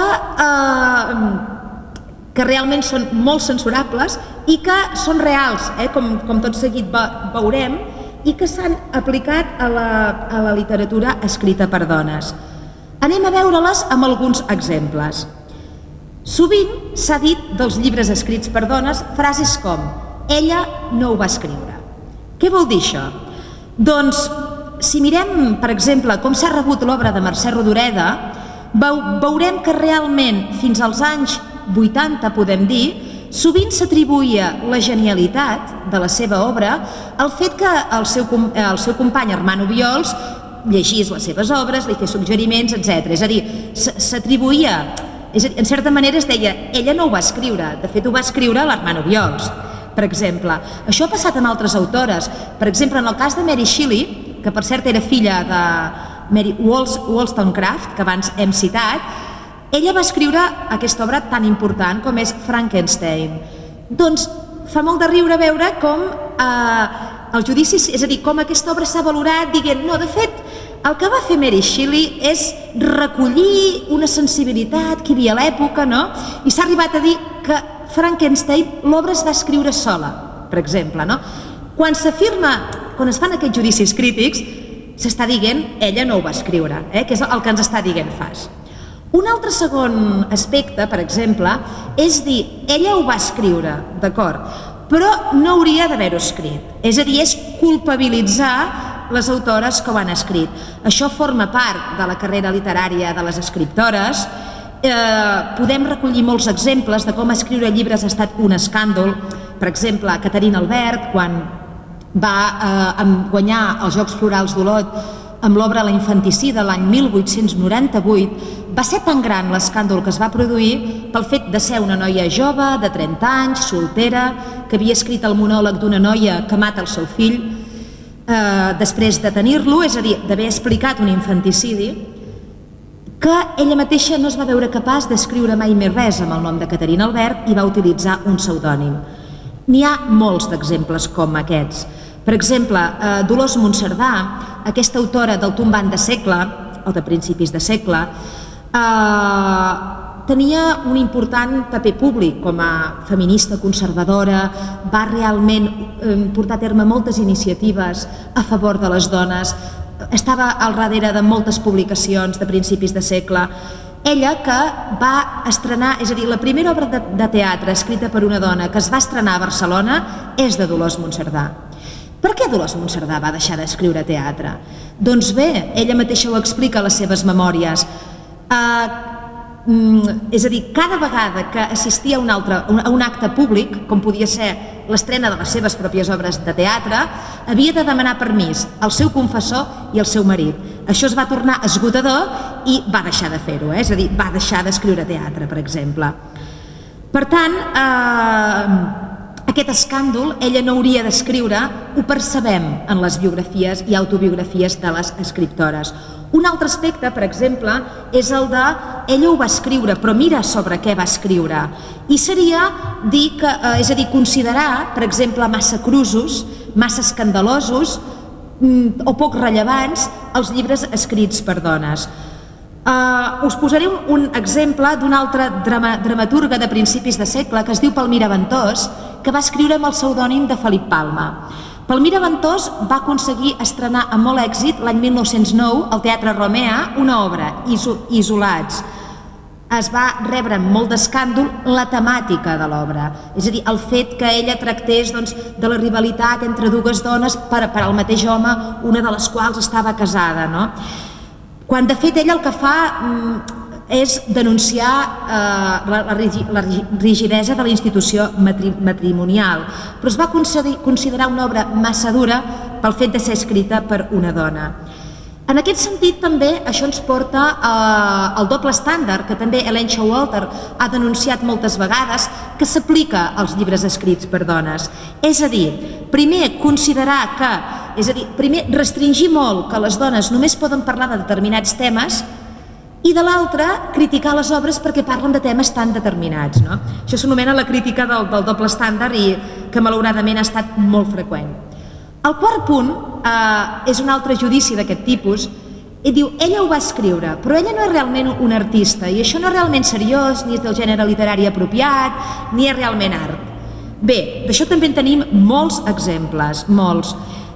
S3: eh, que realment són molt censurables i que són reals, eh, com, com tot seguit veurem, i que s'han aplicat a la, a la literatura escrita per dones. Anem a veure-les amb alguns exemples. Sovint s'ha dit dels llibres escrits per dones frases com «ella no ho va escriure». Què vol dir això? Doncs, si mirem, per exemple, com s'ha rebut l'obra de Mercè Rodoreda, veurem que realment, fins als anys vuitanta, podem dir, sovint s'atribuïa la genialitat de la seva obra al fet que el seu, el seu company Armand Obiols llegís les seves obres, li fes suggeriments, etcètera. És a dir, s'atribuïa, en certa manera es deia, ella no ho va escriure, de fet ho va escriure l'Armand Obiols, per exemple. Això ha passat amb altres autores. Per exemple, en el cas de Mary Shelley, que per cert era filla de Mary Wollstonecraft, que abans hem citat, ella va escriure aquesta obra tan important com és Frankenstein. Doncs fa molt de riure veure com eh, els judicis, és a dir, com aquesta obra s'ha valorat dient, no, de fet, el que va fer Mary Shelley és recollir una sensibilitat que hi havia a l'època, no? I s'ha arribat a dir que Frankenstein, l'obra es va escriure sola, per exemple, no? Quan s'afirma, quan es fan aquests judicis crítics, s'està dient, ella no ho va escriure, eh? Que és el que ens està dient Fass. Un altre segon aspecte, per exemple, és dir, ella ho va escriure, d'acord, però no hauria d'haver-ho escrit. És a dir, és culpabilitzar les autores que ho han escrit. Això forma part de la carrera literària de les escriptores. Eh, podem recollir molts exemples de com escriure llibres ha estat un escàndol. Per exemple, Caterina Albert, quan va eh, guanyar els Jocs Florals d'Olot amb l'obra La infanticida l'any mil vuit-cents noranta-vuit, va ser tan gran l'escàndol que es va produir pel fet de ser una noia jove, de trenta anys, soltera, que havia escrit el monòleg d'una noia que mata el seu fill eh, després de tenir-lo, és a dir, d'haver explicat un infanticidi, que ella mateixa no es va veure capaç d'escriure mai més res amb el nom de Caterina Albert i va utilitzar un pseudònim. N'hi ha molts d'exemples com aquests. Per exemple, eh, Dolors Monserdà, aquesta autora del tombant de segle, o de principis de segle, eh, tenia un important paper públic com a feminista conservadora, va realment eh, portar a terme moltes iniciatives a favor de les dones, estava al darrere de moltes publicacions de principis de segle. Ella que va estrenar, és a dir, la primera obra de, de teatre escrita per una dona que es va estrenar a Barcelona és de Dolors Monserdà. Per què Dolors Monserdà va deixar d'escriure teatre? Doncs bé, ella mateixa ho explica a les seves memòries. Uh, és a dir, cada vegada que assistia a un, altre, a un acte públic, com podia ser l'estrena de les seves pròpies obres de teatre, havia de demanar permís al seu confessor i al seu marit. Això es va tornar esgotador i va deixar de fer-ho, eh? És a dir, va deixar d'escriure teatre, per exemple. Per tant, eh, aquest escàndol ella no hauria d'escriure, ho percebem en les biografies i autobiografies de les escriptores. Un altre aspecte, per exemple, és el de ella ho va escriure, però mira sobre què va escriure. I seria dir que, eh, és a dir, considerar, per exemple, massa crusos, massa escandalosos mm, o poc rellevants els llibres escrits per dones. Uh, us posaré un, un exemple d'una altra drama, dramaturga de principis de segle que es diu Palmira Ventós, que va escriure amb el pseudònim de Felip Palma. Palmira Ventós va aconseguir estrenar amb molt èxit l'any mil nou-cents nou al Teatre Romea una obra, Isolats. Es va rebre amb molt d'escàndol la temàtica de l'obra, és a dir, el fet que ella tractés doncs, de la rivalitat entre dues dones per, per al mateix home, una de les quals estava casada, no? Quan de fet ella el que fa és denunciar eh, la, la, la rigidesa de la institució matri, matrimonial, però es va considerar una obra massa dura pel fet de ser escrita per una dona. En aquest sentit, també, això ens porta eh, al doble estàndard, que també Elaine Showalter ha denunciat moltes vegades, que s'aplica als llibres escrits per dones. És a dir, primer considerar que, és a dir, primer restringir molt que les dones només poden parlar de determinats temes i de l'altre, criticar les obres perquè parlen de temes tan determinats. No? Això s'anomena la crítica del, del doble estàndard i que malauradament ha estat molt freqüent. El quart punt eh, és un altre judici d'aquest tipus i diu, ella ho va escriure, però ella no és realment un artista i això no és realment seriós, ni és del gènere literari apropiat, ni és realment art. Bé, d'això també en tenim molts exemples, molts.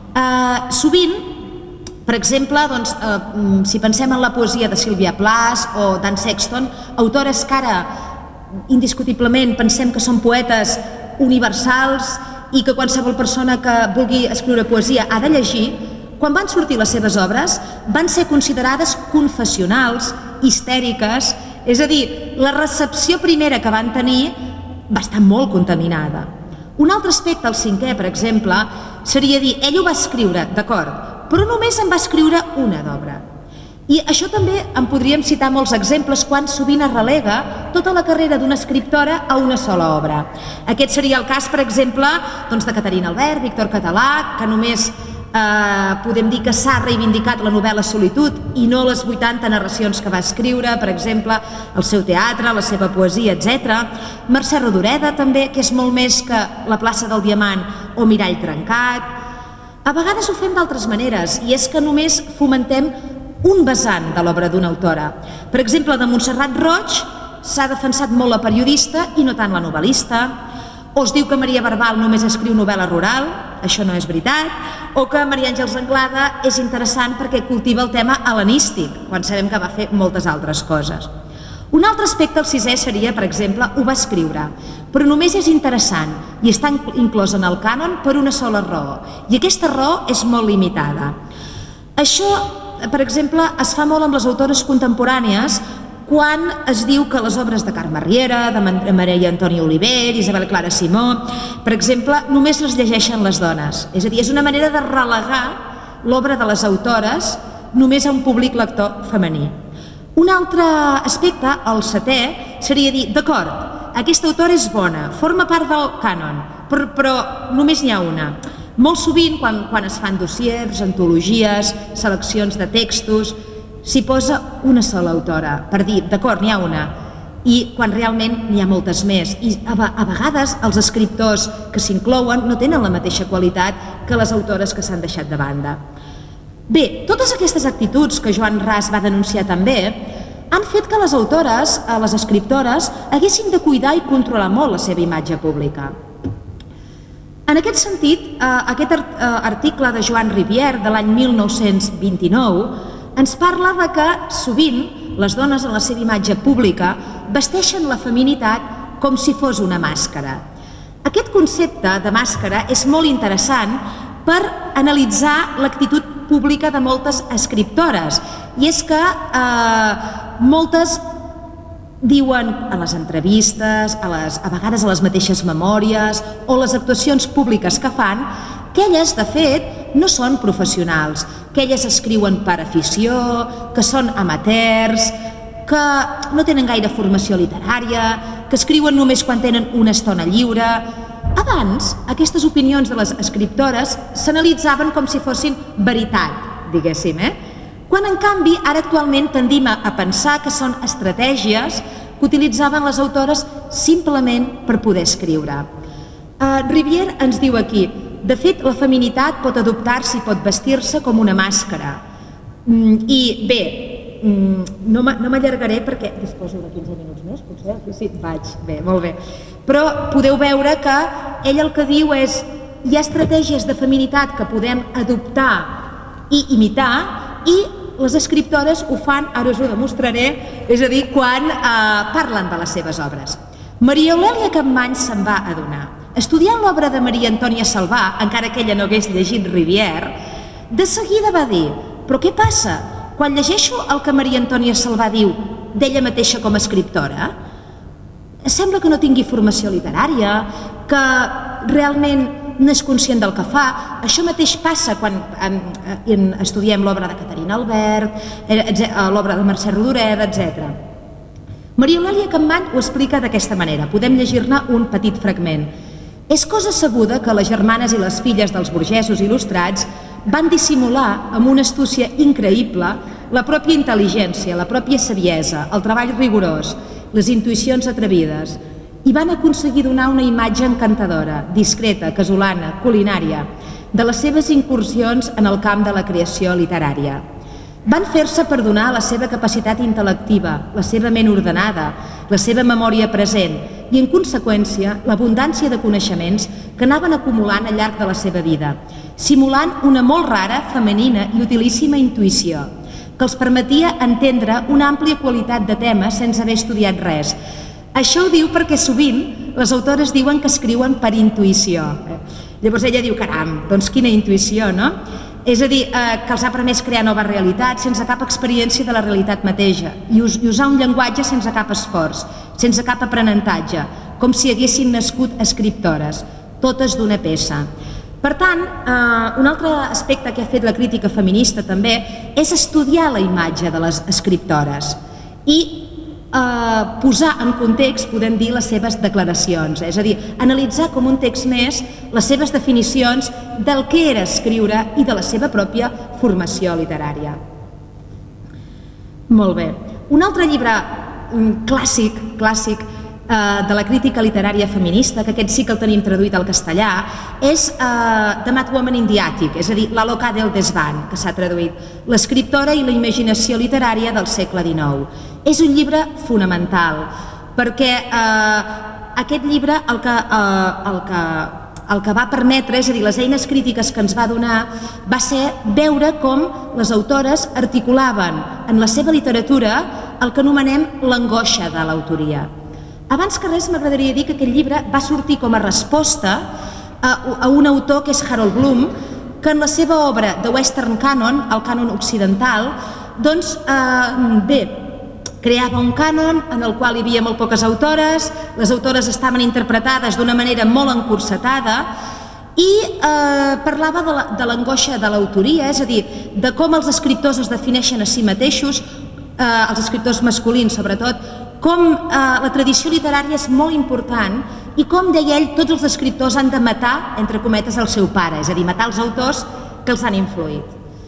S3: Eh, sovint, per exemple, doncs, eh, si pensem en la poesia de Sylvia Plath o d'Anne Sexton, autores que ara indiscutiblement pensem que són poetes universals i que qualsevol persona que vulgui escriure poesia ha de llegir, quan van sortir les seves obres van ser considerades confessionals, histèriques, és a dir, la recepció primera que van tenir va estar molt contaminada. Un altre aspecte, el cinquè, per exemple, seria dir, ell ho va escriure, d'acord, però només en va escriure una d'obra. I això també en podríem citar molts exemples quan sovint es relega tota la carrera d'una escriptora a una sola obra. Aquest seria el cas, per exemple, doncs de Caterina Albert, Víctor Català, que només eh, podem dir que s'ha reivindicat la novel·la Solitud i no les vuitanta narracions que va escriure, per exemple, el seu teatre, la seva poesia, etcètera. Mercè Rodoreda també, que és molt més que La plaça del Diamant o Mirall trencat. A vegades ho fem d'altres maneres i és que només fomentem un vessant de l'obra d'una autora. Per exemple, de Montserrat Roig s'ha defensat molt la periodista i no tant la novel·lista, o es diu que Maria Barbal només escriu novel·la rural, això no és veritat, o que Maria Àngels Anglada és interessant perquè cultiva el tema hel·lenístic, quan sabem que va fer moltes altres coses. Un altre aspecte, el sisè, seria, per exemple, ho va escriure, però només és interessant i està inclòs en el cànon per una sola raó, i aquesta raó és molt limitada. Això, per exemple, es fa molt amb les autores contemporànies quan es diu que les obres de Carme Riera, de Maria Antònia Oliver, Isabel Clara Simó, per exemple, només les llegeixen les dones. És a dir, és una manera de relegar l'obra de les autores només a un públic lector femení. Un altre aspecte, el setè, seria dir, d'acord, aquesta autora és bona, forma part del cànon, però, però només n'hi ha una. Molt sovint, quan, quan es fan dossiers, antologies, seleccions de textos, s'hi posa una sola autora, per dir, d'acord, n'hi ha una, i quan realment n'hi ha moltes més. I a, a vegades els escriptors que s'inclouen no tenen la mateixa qualitat que les autores que s'han deixat de banda. Bé, totes aquestes actituds que Joan Ras va denunciar també han fet que les autores, les escriptores, haguessin de cuidar i controlar molt la seva imatge pública. En aquest sentit, aquest article de Joan Rivière de l'any mil nou-cents vint-i-nou ens parla de que sovint les dones en la seva imatge pública vesteixen la feminitat com si fos una màscara. Aquest concepte de màscara és molt interessant per analitzar l'actitud pública de moltes escriptores, i és que eh, moltes diuen a les entrevistes, a, les, a vegades a les mateixes memòries o les actuacions públiques que fan, que elles, de fet, no són professionals, que elles escriuen per afició, que són amateurs, que no tenen gaire formació literària, que escriuen només quan tenen una estona lliure. Abans, aquestes opinions de les escriptores s'analitzaven com si fossin veritat, diguéssim, eh? Quan, en canvi, ara actualment tendim a pensar que són estratègies que utilitzaven les autores simplement per poder escriure. Uh, Rivière ens diu aquí, de fet, la feminitat pot adoptar-se i pot vestir-se com una màscara. Mm, I bé, mm, no m'allargaré perquè disposo de quinze minuts més, potser? Sí, vaig, bé, molt bé. Però podeu veure que ell el que diu és hi ha estratègies de feminitat que podem adoptar i imitar, i les escriptores ho fan, ara us ho demostraré, és a dir, quan eh, parlen de les seves obres. Maria Eulàlia Capmany se'n va adonar. Estudiant l'obra de Maria Antònia Salvà, encara que ella no hagués llegit Rivière, de seguida va dir: però què passa? Quan llegeixo el que Maria Antònia Salvà diu d'ella mateixa com a escriptora, sembla que no tingui formació literària, que realment no és conscient del que fa. Això mateix passa quan estudiem l'obra de Caterina Albert, l'obra de Mercè Rodoreda, etcètera. Maria Eulàlia Capmany ho explica d'aquesta manera. Podem llegir-ne un petit fragment. És cosa sabuda que les germanes i les filles dels burgesos il·lustrats van dissimular amb una astúcia increïble la pròpia intel·ligència, la pròpia saviesa, el treball rigorós, les intuïcions atrevides, i van aconseguir donar una imatge encantadora, discreta, casolana, culinària, de les seves incursions en el camp de la creació literària. Van fer-se perdonar la seva capacitat intel·lectiva, la seva ment ordenada, la seva memòria present i, en conseqüència, l'abundància de coneixements que anaven acumulant al llarg de la seva vida, simulant una molt rara, femenina i utilíssima intuïció, que els permetia entendre una àmplia qualitat de temes sense haver estudiat res. Això ho diu perquè sovint les autores diuen que escriuen per intuïció. Llavors ella diu: caram, doncs quina intuïció, no? És a dir, eh, que els ha permès crear noves realitats sense cap experiència de la realitat mateixa i, us, i usar un llenguatge sense cap esforç, sense cap aprenentatge, com si haguessin nascut escriptores, totes d'una peça. Per tant, eh, un altre aspecte que ha fet la crítica feminista també és estudiar la imatge de les escriptores i eh, posar en context, podem dir, les seves declaracions, és a dir, analitzar com un text més les seves definicions del que era escriure i de la seva pròpia formació literària. Molt bé. Un altre llibre clàssic, clàssic eh, de la crítica literària feminista, que aquest sí que el tenim traduït al castellà, és eh, The Mad Woman in the Attic, és a dir, La loca del desván, que s'ha traduït, l'escriptora i la imaginació literària del segle dinou. És un llibre fonamental, perquè eh, aquest llibre el que, eh, el, que, el que va permetre, és a dir, les eines crítiques que ens va donar, va ser veure com les autores articulaven en la seva literatura el que anomenem l'angoixa de l'autoria. Abans que res m'agradaria dir que aquest llibre va sortir com a resposta a, a un autor que és Harold Bloom, que en la seva obra The Western Canon, el cànon occidental, doncs, eh, bé, creava un cànon en el qual hi havia molt poques autores, les autores estaven interpretades d'una manera molt encursetada i eh, parlava de l'angoixa de l'autoria, és a dir, de com els escriptors es defineixen a si mateixos, eh, els escriptors masculins sobretot, com eh, la tradició literària és molt important i com, deia ell, tots els escriptors han de matar, entre cometes, el seu pare, és a dir, matar els autors que els han influït.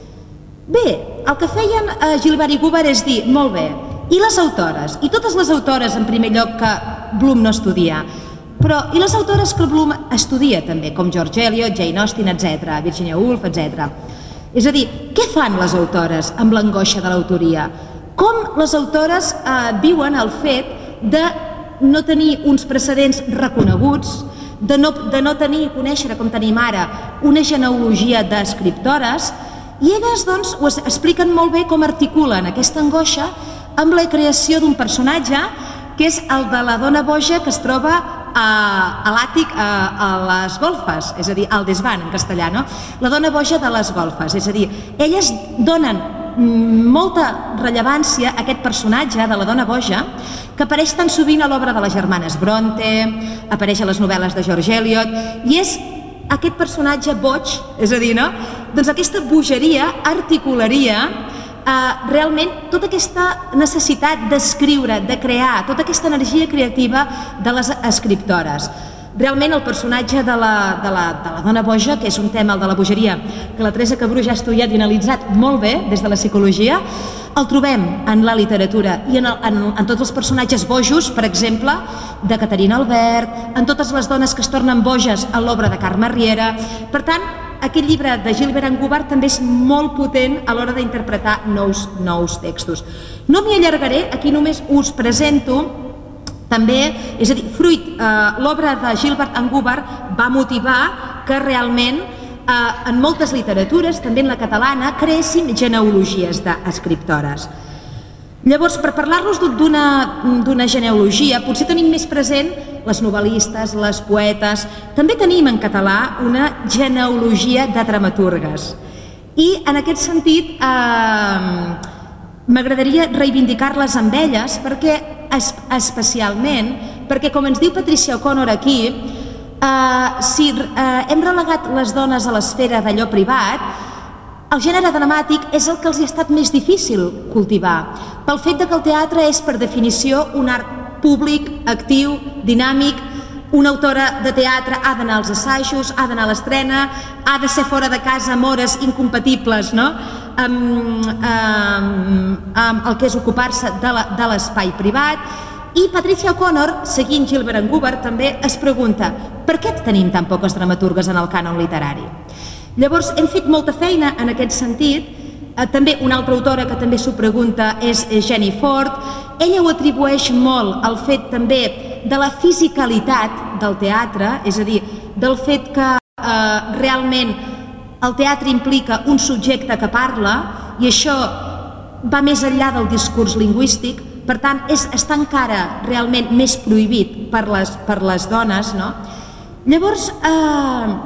S3: Bé, el que feien eh, Gilbert i Gubert és dir, molt bé, i les autores? I totes les autores, en primer lloc, que Bloom no estudia, però i les autores que Bloom estudia també, com George Eliot, Jane Austen, etcètera, Virginia Woolf, etcètera. És a dir, què fan les autores amb l'angoixa de l'autoria? Com les autores eh, viuen el fet de no tenir uns precedents reconeguts, de no, de no tenir i conèixer, com tenim ara, una genealogia d'escriptores, i elles doncs ho expliquen molt bé com articulen aquesta angoixa amb la creació d'un personatge que és el de la dona boja que es troba a, a l'àtic a, a les golfes, és a dir, al desván en castellà, no? La dona boja de les golfes, és a dir, elles donen molta rellevància a aquest personatge de la dona boja que apareix tan sovint a l'obra de les germanes Bronte, apareix a les novel·les de George Eliot, i és aquest personatge boig, és a dir, no? Doncs aquesta bogeria articularia Uh, realment tota aquesta necessitat d'escriure, de crear, tota aquesta energia creativa de les escriptores. Realment el personatge de la, de, la, de la dona boja, que és un tema, el de la bogeria, que la Teresa Cabrú ja ha estudiat i analitzat molt bé des de la psicologia, el trobem en la literatura i en, el, en, en tots els personatges bojos, per exemple, de Caterina Albert, en totes les dones que es tornen boges a l'obra de Carme Riera. Per tant, aquest llibre de Gilbert Gubert també és molt potent a l'hora d'interpretar nous, nous textos. No m'hi allargaré, aquí només us presento també, és a dir, fruit, eh, l'obra de Gilbert Gubert va motivar que realment eh, en moltes literatures, també en la catalana, creessin genealogies d'escriptores. Llavors, per parlar-nos d'una genealogia, potser tenim més present les novel·listes, les poetes. També tenim en català una genealogia de dramaturgues. I en aquest sentit eh, m'agradaria reivindicar-les amb elles perquè, especialment, perquè com ens diu Patricia O'Connor aquí, eh, si eh, hem relegat les dones a l'esfera d'allò privat, el gènere dramàtic és el que els ha estat més difícil cultivar, pel fet que el teatre és, per definició, un art públic, actiu, dinàmic. Una autora de teatre ha d'anar als assajos, ha d'anar a l'estrena, ha de ser fora de casa amb hores incompatibles, no?, amb, amb, amb el que és ocupar-se de l'espai privat. I Patricia O'Connor, seguint Gilbert Ngubert, també es pregunta per què tenim tan poques dramaturgues en el cànon literari? Llavors, hem fet molta feina en aquest sentit. Eh, també una altra autora que també s'ho pregunta és Jenny Ford. Ella ho atribueix molt al fet també de la fisicalitat del teatre, és a dir, del fet que eh, realment el teatre implica un subjecte que parla i això va més enllà del discurs lingüístic, per tant, és, està encara realment més prohibit per les, per les dones, no? Llavors, eh,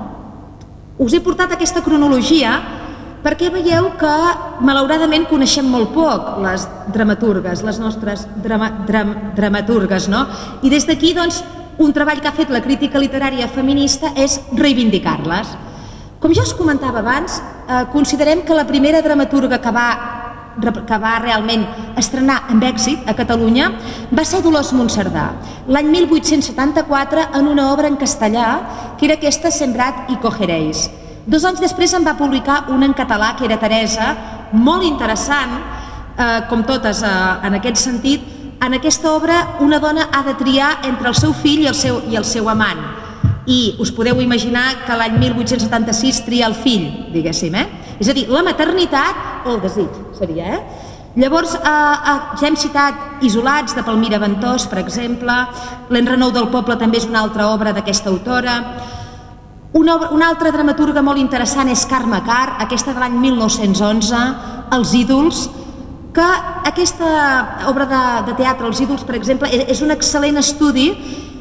S3: us he portat aquesta cronologia perquè veieu que malauradament coneixem molt poc les dramaturgues, les nostres drama, dram, dramaturgues, no? I des d'aquí, doncs, un treball que ha fet la crítica literària feminista és reivindicar-les. Com ja us comentava abans, eh, considerem que la primera dramaturga que va, que va realment estrenar amb èxit a Catalunya va ser Dolors Monserdà, l'any mil vuit-cents setanta-quatre, en una obra en castellà, que era aquesta Sembrat i cogereis. Dos anys després en va publicar una en català, que era Teresa, molt interessant, eh, com totes eh, en aquest sentit. En aquesta obra una dona ha de triar entre el seu fill i el seu, i el seu amant. I us podeu imaginar que l'any mil vuit-cents setanta-sis tria el fill, diguéssim, eh? És a dir, la maternitat o el desig, seria, eh? Llavors, eh, eh, ja hem citat Isolats, de Palmira Ventós, per exemple. L'Enrenou del poble també és una altra obra d'aquesta autora. Una, obra, una altra dramaturga molt interessant és Carme Karr, aquesta de l'any mil nou-cents onze, Els ídols, que aquesta obra de, de teatre, Els ídols, per exemple, és un excel·lent estudi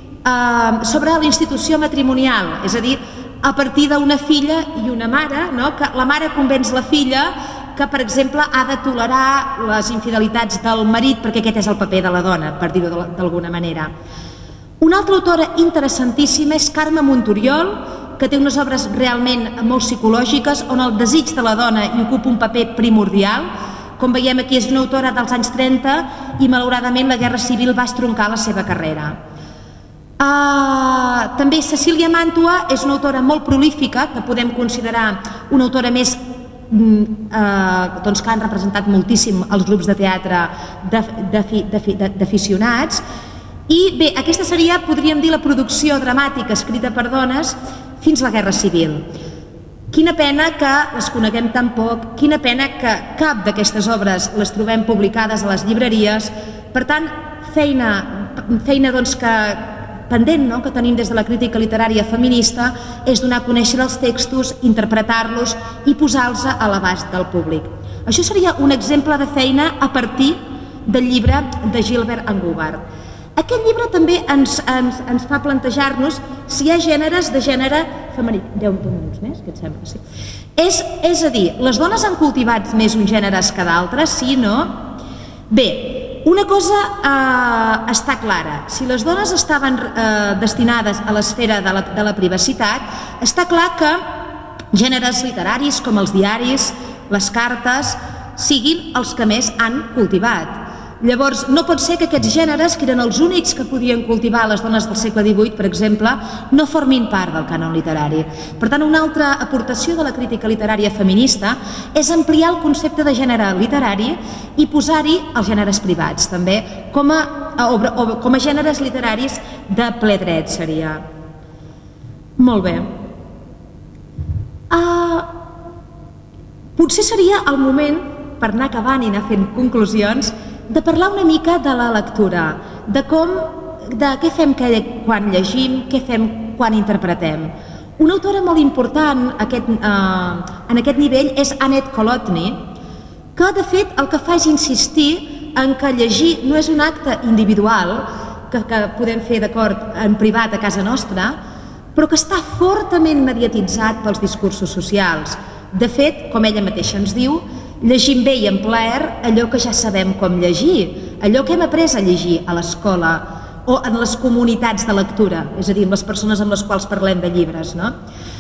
S3: eh, sobre la institució matrimonial, és a dir, a partir d'una filla i una mare, no? Que la mare convenç la filla que, per exemple, ha de tolerar les infidelitats del marit perquè aquest és el paper de la dona, per dir-ho d'alguna manera. Una altra autora interessantíssima és Carme Montoriol, que té unes obres realment molt psicològiques on el desig de la dona hi ocupa un paper primordial. Com veiem aquí, és una autora dels anys trenta i malauradament la Guerra Civil va estroncar la seva carrera. Uh, també Cecília Màntua és una autora molt prolífica, que podem considerar una autora més uh, doncs que han representat moltíssim els grups de teatre d'aficionats. I bé, aquesta seria, podríem dir, la producció dramàtica escrita per dones fins a la Guerra Civil. Quina pena que les coneguem tan poc, quina pena que cap d'aquestes obres les trobem publicades a les llibreries. Per tant, feina, feina doncs que pendent, no?, que tenim des de la crítica literària feminista és donar a conèixer els textos, interpretar-los i posar-los a l'abast del públic. Això seria un exemple de feina a partir del llibre de Gilbert Ngubert. Aquest llibre també ens, ens, ens fa plantejar-nos si hi ha gèneres de gènere femení. deu minuts més, què et sembla? Sí. És, és a dir, les dones han cultivat més uns gèneres que d'altres, sí, no? Bé, una cosa eh, està clara. Si les dones estaven eh, destinades a l'esfera de, la, de la privacitat, està clar que gèneres literaris com els diaris, les cartes, siguin els que més han cultivat. Llavors, no pot ser que aquests gèneres, que eren els únics que podien cultivar les dones del segle divuit, per exemple, no formin part del cànon literari. Per tant, una altra aportació de la crítica literària feminista és ampliar el concepte de gènere literari i posar-hi els gèneres privats, també, com a, o, o, com a gèneres literaris de ple dret, seria. Molt bé. Uh, potser seria el moment, per anar acabant i anar fent conclusions, de parlar una mica de la lectura, de com, de què fem quan llegim, què fem quan interpretem. Una autora molt important aquest, eh, en aquest nivell és Annette Kolotny, que de fet el que fa és insistir en que llegir no és un acte individual que, que podem fer d'acord en privat a casa nostra, però que està fortament mediatitzat pels discursos socials. De fet, com ella mateixa ens diu, llegim bé i amb plaer allò que ja sabem com llegir, allò que hem après a llegir a l'escola o en les comunitats de lectura, és a dir, amb les persones amb les quals parlem de llibres, no?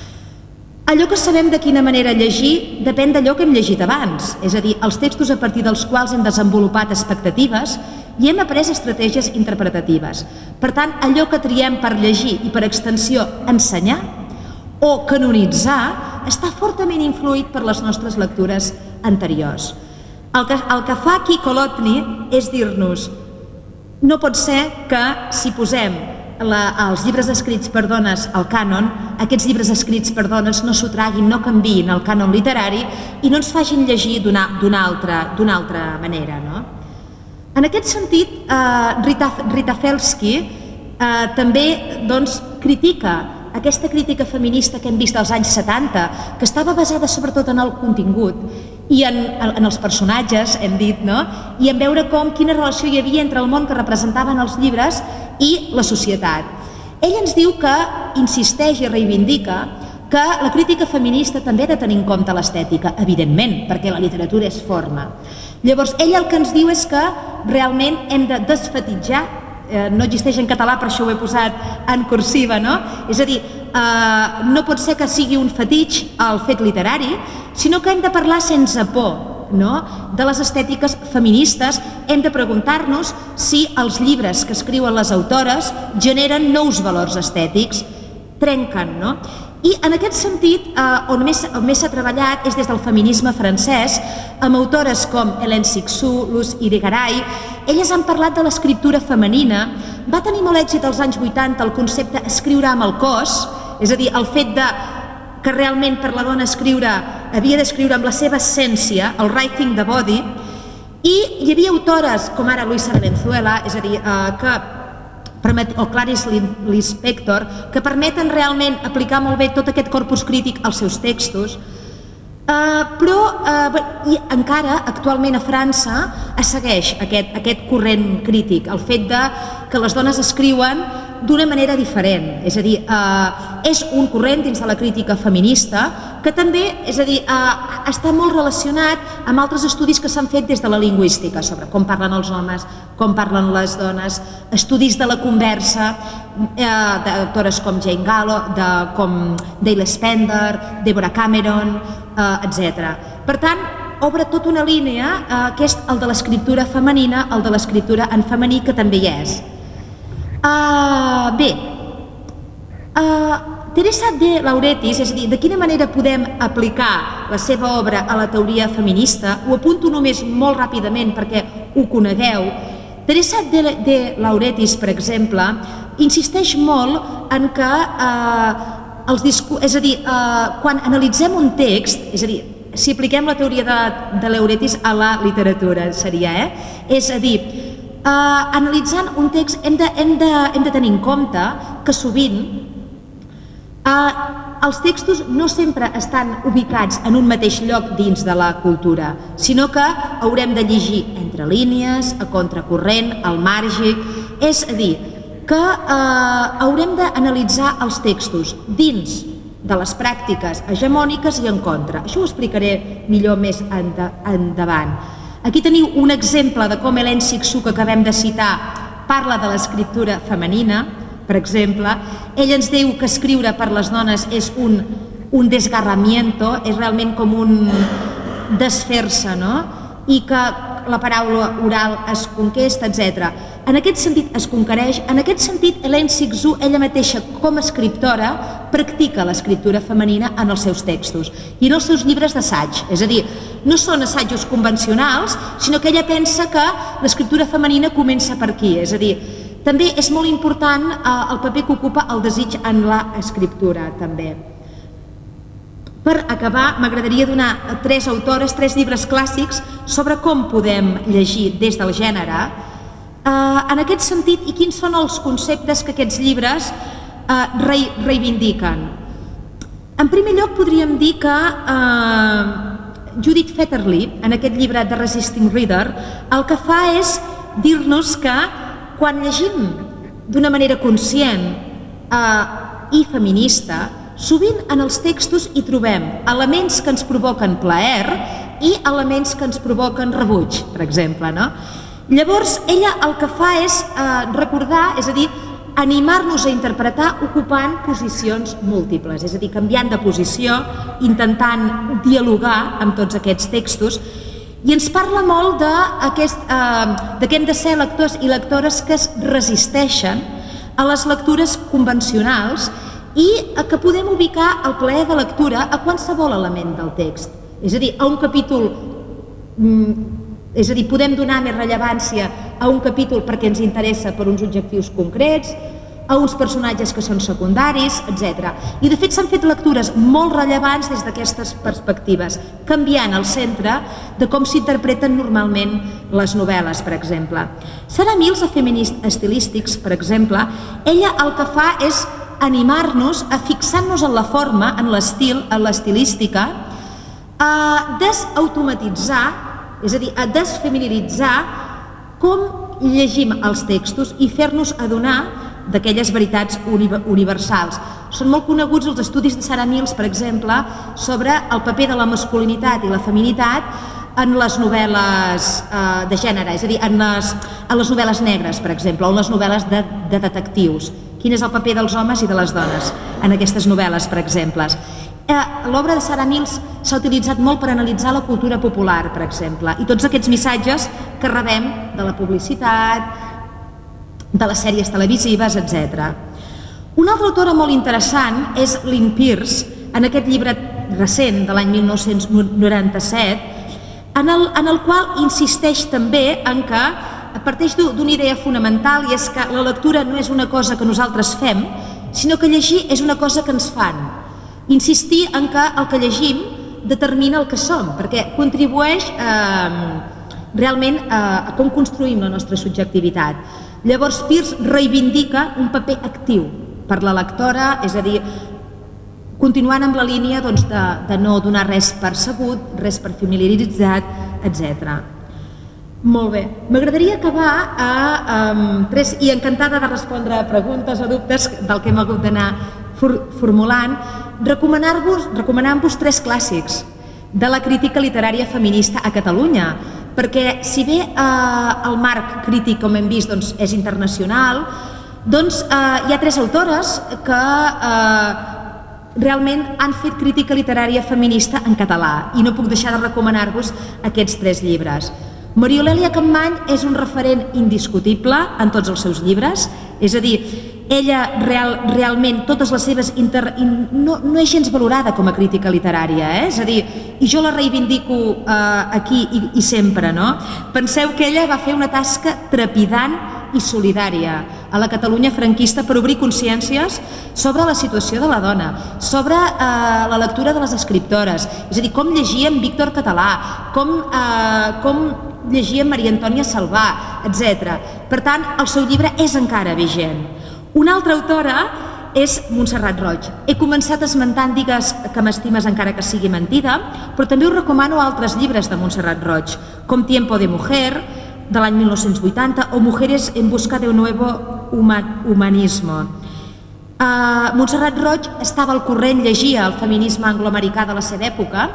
S3: Allò que sabem de quina manera llegir depèn d'allò que hem llegit abans, és a dir, els textos a partir dels quals hem desenvolupat expectatives i hem après estratègies interpretatives. Per tant, allò que triem per llegir i per extensió ensenyar o canonitzar està fortament influït per les nostres lectures anteriors. El que, el que fa aquí Kolotny és dir-nos: no pot ser que si posem la, els llibres escrits per dones al cànon, aquests llibres escrits per dones no s'ho traguin, no canviïn el cànon literari i no ens facin llegir d'una d'una altra, d'una altra manera, no? En aquest sentit, eh, Rita, Rita Felsky eh, també doncs, critica aquesta crítica feminista que hem vist als anys setanta, que estava basada sobretot en el contingut i en, en els personatges, hem dit, no? I en veure com, quina relació hi havia entre el món que representaven els llibres i la societat. Ell ens diu que insisteix i reivindica que la crítica feminista també ha de tenir en compte l'estètica, evidentment, perquè la literatura és forma. Llavors, ell el que ens diu és que realment hem de desfetitjar, eh, no existeix en català, per això ho he posat en cursiva, no? És a dir, eh, no pot ser que sigui un fetitx el fet literari, sinó que hem de parlar sense por, no? De les estètiques feministes. Hem de preguntar-nos si els llibres que escriuen les autores generen nous valors estètics, trenquen, no? I en aquest sentit, eh, on més, on més s'ha treballat és des del feminisme francès, amb autores com Hélène Cixous, Luce Irigaray. Elles han parlat de l'escriptura femenina. Va tenir molt èxit als anys vuitanta el concepte escriure amb el cos, és a dir, el fet de que realment per la dona escriure havia d'escriure amb la seva essència, el writing the body, i hi havia autores com ara Luisa Valenzuela, és a dir, eh, que o Clarice Lispector, que permeten realment aplicar molt bé tot aquest corpus crític als seus textos, Uh, però uh, i encara actualment a França es segueix aquest, aquest corrent crític, el fet de que les dones escriuen d'una manera diferent, és a dir, uh, és un corrent dins de la crítica feminista que també, és a dir, uh, està molt relacionat amb altres estudis que s'han fet des de la lingüística sobre com parlen els homes, com parlen les dones, estudis de la conversa, uh, d'autores com Jane Gallo, de, com Dale Spender, Deborah Cameron, Uh, etcètera. Per tant, obre tota una línia uh, que és el de l'escriptura femenina, el de l'escriptura en femení, que també hi és. Uh, bé, uh, Teresa de Lauretis, és a dir, de quina manera podem aplicar la seva obra a la teoria feminista, ho apunto només molt ràpidament perquè ho conegueu. Teresa de, de Lauretis, per exemple, insisteix molt en que uh, els discurs, és a dir, eh, quan analitzem un text, és a dir, si apliquem la teoria de, de Lauretis a la literatura, seria, eh? És a dir, eh, analitzant un text hem de, hem de, hem de tenir en compte que sovint eh, els textos no sempre estan ubicats en un mateix lloc dins de la cultura, sinó que haurem de llegir entre línies, a contracorrent, al marge, és a dir, que eh, haurem d'analitzar els textos dins de les pràctiques hegemòniques i en contra. Això ho explicaré millor més endavant. Aquí teniu un exemple de com Hélène Cixous, que acabem de citar, parla de l'escriptura femenina, per exemple. Ella ens diu que escriure per les dones és un, un desgarramiento, és realment com un desfer-se, no? I que la paraula oral es conquesta, etcètera. En aquest sentit es conquereix, en aquest sentit Hélène Cixous, ella mateixa com a escriptora, practica l'escriptura femenina en els seus textos i en els seus llibres d'assaig, és a dir, no són assajos convencionals, sinó que ella pensa que l'escriptura femenina comença per aquí, és a dir, també és molt important eh, el paper que ocupa el desig en l'escriptura, també. Per acabar, m'agradaria donar tres autores, tres llibres clàssics sobre com podem llegir des del gènere. Uh, en aquest sentit, i quins són els conceptes que aquests llibres uh, re reivindiquen? En primer lloc podríem dir que eh, Judith Fetterly, en aquest llibre The Resisting Reader, el que fa és dir-nos que quan llegim d'una manera conscient eh, i feminista, sovint en els textos hi trobem elements que ens provoquen plaer i elements que ens provoquen rebuig, per exemple, no? Llavors, ella el que fa és eh, recordar, és a dir, animar-nos a interpretar ocupant posicions múltiples, és a dir, canviant de posició, intentant dialogar amb tots aquests textos, i ens parla molt de, aquest, eh, de que hem de ser lectors i lectores que es resisteixen a les lectures convencionals i que podem ubicar el plaer de lectura a qualsevol element del text. És a dir, a un capítol, és a dir, podem donar més rellevància a un capítol perquè ens interessa per uns objectius concrets, a uns personatges que són secundaris, etcètera. I de fet s'han fet lectures molt rellevants des d'aquestes perspectives, canviant el centre de com s'interpreten normalment les novel·les, per exemple. Sarah Mills, a Feminist Stylistics, per exemple, ella el que fa és animar-nos a fixar-nos en la forma, en l'estil, en l'estilística, a desautomatitzar, és a dir, a desfeminilitzar com llegim els textos i fer-nos adonar d'aquelles veritats universals. Són molt coneguts els estudis de Sarah Mills, per exemple, sobre el paper de la masculinitat i la feminitat en les novel·les eh, de gènere, és a dir, en les, en les novel·les negres, per exemple, o en les novel·les de, de detectius. Quin és el paper dels homes i de les dones en aquestes novel·les, per exemple. Eh, L'obra de Sarah Mills s'ha utilitzat molt per analitzar la cultura popular, per exemple, i tots aquests missatges que rebem de la publicitat, de les sèries televisives, etcètera. Una altra autora molt interessant és Lynn Pierce, en aquest llibre recent de l'any mil nou-cents noranta-set, en el, en el qual insisteix també en que parteix d'una idea fonamental, i és que la lectura no és una cosa que nosaltres fem, sinó que llegir és una cosa que ens fan. Insistir en que el que llegim determina el que som, perquè contribueix eh, realment a, a com construïm la nostra subjectivitat. Llavors Pierce reivindica un paper actiu per la lectora, és a dir, continuant amb la línia doncs, de, de no donar res per sabut, res per familiaritzat, etcètera. Molt bé, m'agradaria acabar a, um, tres, i encantada de respondre a preguntes o dubtes del que hem hagut d'anar for, formulant, recomanar-vos recomanant-vos tres clàssics de la crítica literària feminista a Catalunya, perquè si bé eh, el marc crític, com hem vist, doncs, és internacional, doncs eh, hi ha tres autores que eh, realment han fet crítica literària feminista en català, i no puc deixar de recomanar-vos aquests tres llibres. Maria Eulàlia Capmany és un referent indiscutible en tots els seus llibres, és a dir, ella real, realment, totes les seves inter... no, no és gens valorada com a crítica literària, eh? És a dir, i jo la reivindico eh, aquí i, i sempre, no? Penseu que ella va fer una tasca trepidant i solidària a la Catalunya franquista per obrir consciències sobre la situació de la dona, sobre eh, la lectura de les escriptores, és a dir, com llegíem Víctor Català, com, eh, com llegíem Maria Antònia Salvà, etcètera. Per tant, el seu llibre és encara vigent. Una altra autora és Montserrat Roig. He començat esmentant Digues que m'estimes encara que sigui mentida, però també us recomano altres llibres de Montserrat Roig, com Tiempo de Mujer, de l'any mil nou-cents vuitanta, o Mujeres en busca de un nuevo humanismo. Uh, Montserrat Roig estava al corrent, llegia el feminisme angloamericà de la seva època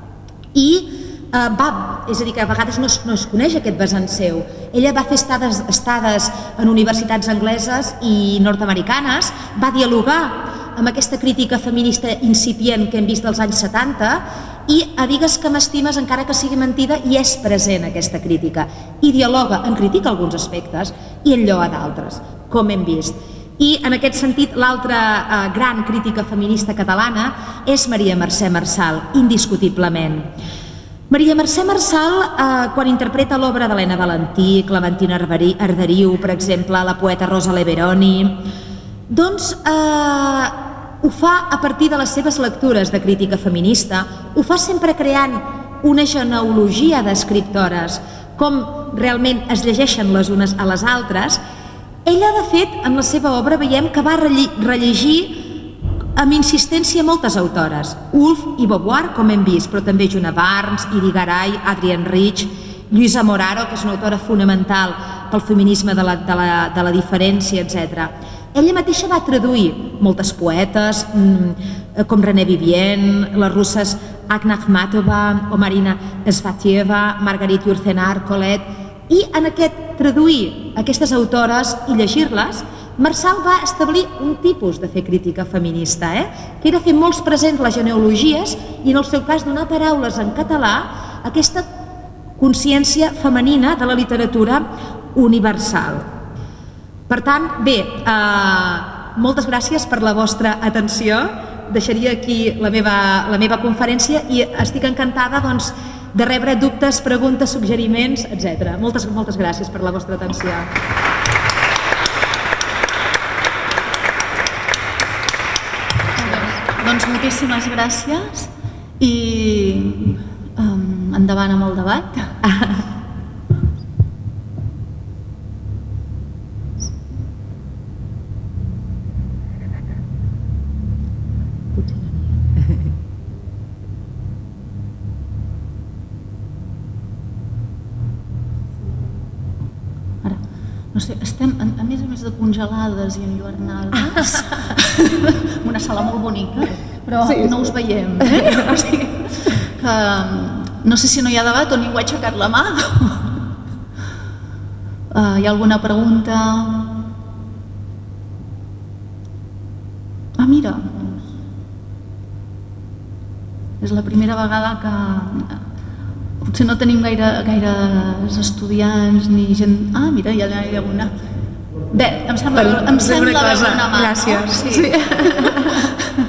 S3: i uh, va, és a dir, que a vegades no es, no es coneix aquest vessant seu. Ella va fer estades, estades en universitats angleses i nord-americanes, va dialogar amb aquesta crítica feminista incipient que hem vist dels anys setanta, i a Digues que m'estimes encara que sigui mentida hi és present aquesta crítica, i dialoga, en critica alguns aspectes i en lloa d'altres, com hem vist. I en aquest sentit l'altra eh, gran crítica feminista catalana és Maria Mercè Marçal, indiscutiblement. Maria Mercè Marçal, eh, quan interpreta l'obra d'Helena Valentí, Clementina Arderiu, per exemple, la poeta Rosa Leveroni, doncs eh, ho fa a partir de les seves lectures de crítica feminista, ho fa sempre creant una genealogia d'escriptores, com realment es llegeixen les unes a les altres. Ella, de fet, en la seva obra veiem que va rellegir amb insistència moltes autores, Woolf i Beauvoir, com hem vist, però també Juna Barnes, Irigaray, Adrienne Rich, Lluïsa Moraro, que és una autora fonamental pel feminisme de la, de la, de la diferència, etcètera. Ella mateixa va traduir moltes poetes, com René Vivien, les russes Agna Akhmatova o Marina Svatieva, Marguerite Yourcenar, Colette, i en aquest traduir aquestes autores i llegir-les, Marçal va establir un tipus de fer crítica feminista, eh? que era fer molts presents les genealogies i en el seu cas donar paraules en català a aquesta consciència femenina de la literatura universal. Per tant, bé, eh, moltes gràcies per la vostra atenció. Deixaria aquí la meva, la meva conferència i estic encantada doncs, de rebre dubtes, preguntes, suggeriments, etcètera. Moltes, moltes gràcies per la vostra atenció.
S1: Doncs moltíssimes gràcies i um, endavant amb el debat. Ara, no sé, estem a, a més a més de congelades i enlluernades, una sala molt bonica, però sí, no us veiem, eh? O sigui, que no sé si no hi ha debat o ningú ha aixecat la mà. Uh, hi ha alguna pregunta? Ah, mira, és la primera vegada que potser no tenim gaire, gaires estudiants ni gent... Ah, mira, ja hi ha una. Bé, em sembla, per, em sembla veure una mà.
S3: Gràcies.
S1: No? Sí. Sí.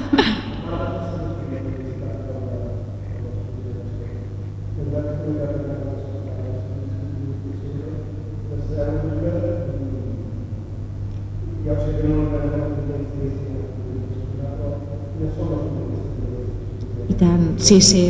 S3: I tant, sí, sí.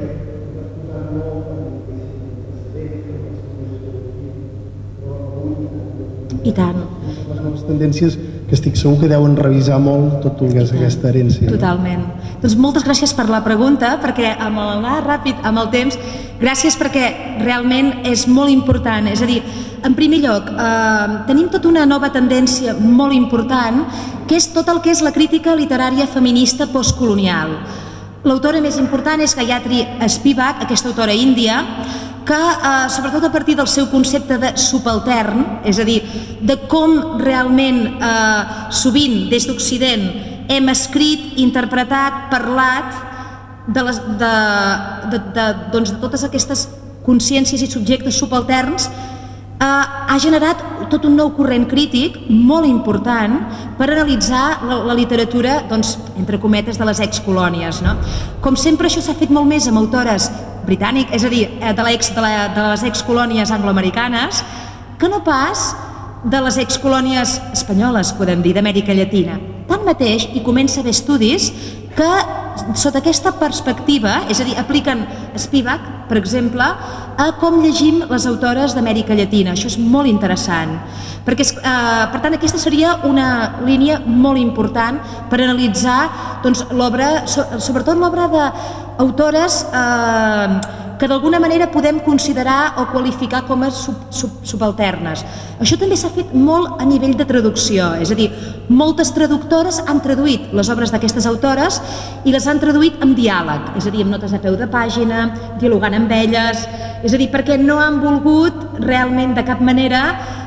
S3: I tant.
S4: Les tendències que estic segur que deuen revisar molt tot el que és aquesta herència.
S3: Totalment. Doncs moltes gràcies per la pregunta, perquè amb el anar ràpid, amb el temps, gràcies perquè realment és molt important. És a dir, en primer lloc, eh, tenim tota una nova tendència molt important, que és tot el que és la crítica literària feminista postcolonial. L'autora més important és Gayatri Spivak, aquesta autora índia, que eh, sobretot a partir del seu concepte de subaltern, és a dir, de com realment eh, sovint des d'Occident hem escrit, interpretat, parlat de, les, de, de, de, doncs, de totes aquestes consciències i subjectes subalterns, eh, ha generat tot un nou corrent crític molt important per analitzar la, la literatura, doncs, entre cometes, de les excolònies. No? Com sempre, això s'ha fet molt més amb autores britàniques, és a dir, de, l'ex, de, la, de les excolònies angloamericanes, que no pas de les excolònies espanyoles, podem dir, d'Amèrica Llatina. Tanmateix, hi comença a haver estudis que, sota aquesta perspectiva, és a dir, apliquen Spivak, per exemple, a com llegim les autores d'Amèrica Llatina. Això és molt interessant. Perquè, eh, per tant, aquesta seria una línia molt important per analitzar doncs, l'obra, sobretot l'obra d'autores eh, que d'alguna manera podem considerar o qualificar com a sub, sub, subalternes. Això també s'ha fet molt a nivell de traducció, és a dir, moltes traductores han traduït les obres d'aquestes autores i les han traduït amb diàleg, és a dir, amb notes a peu de pàgina, dialogant amb elles, és a dir, perquè no han volgut realment de cap manera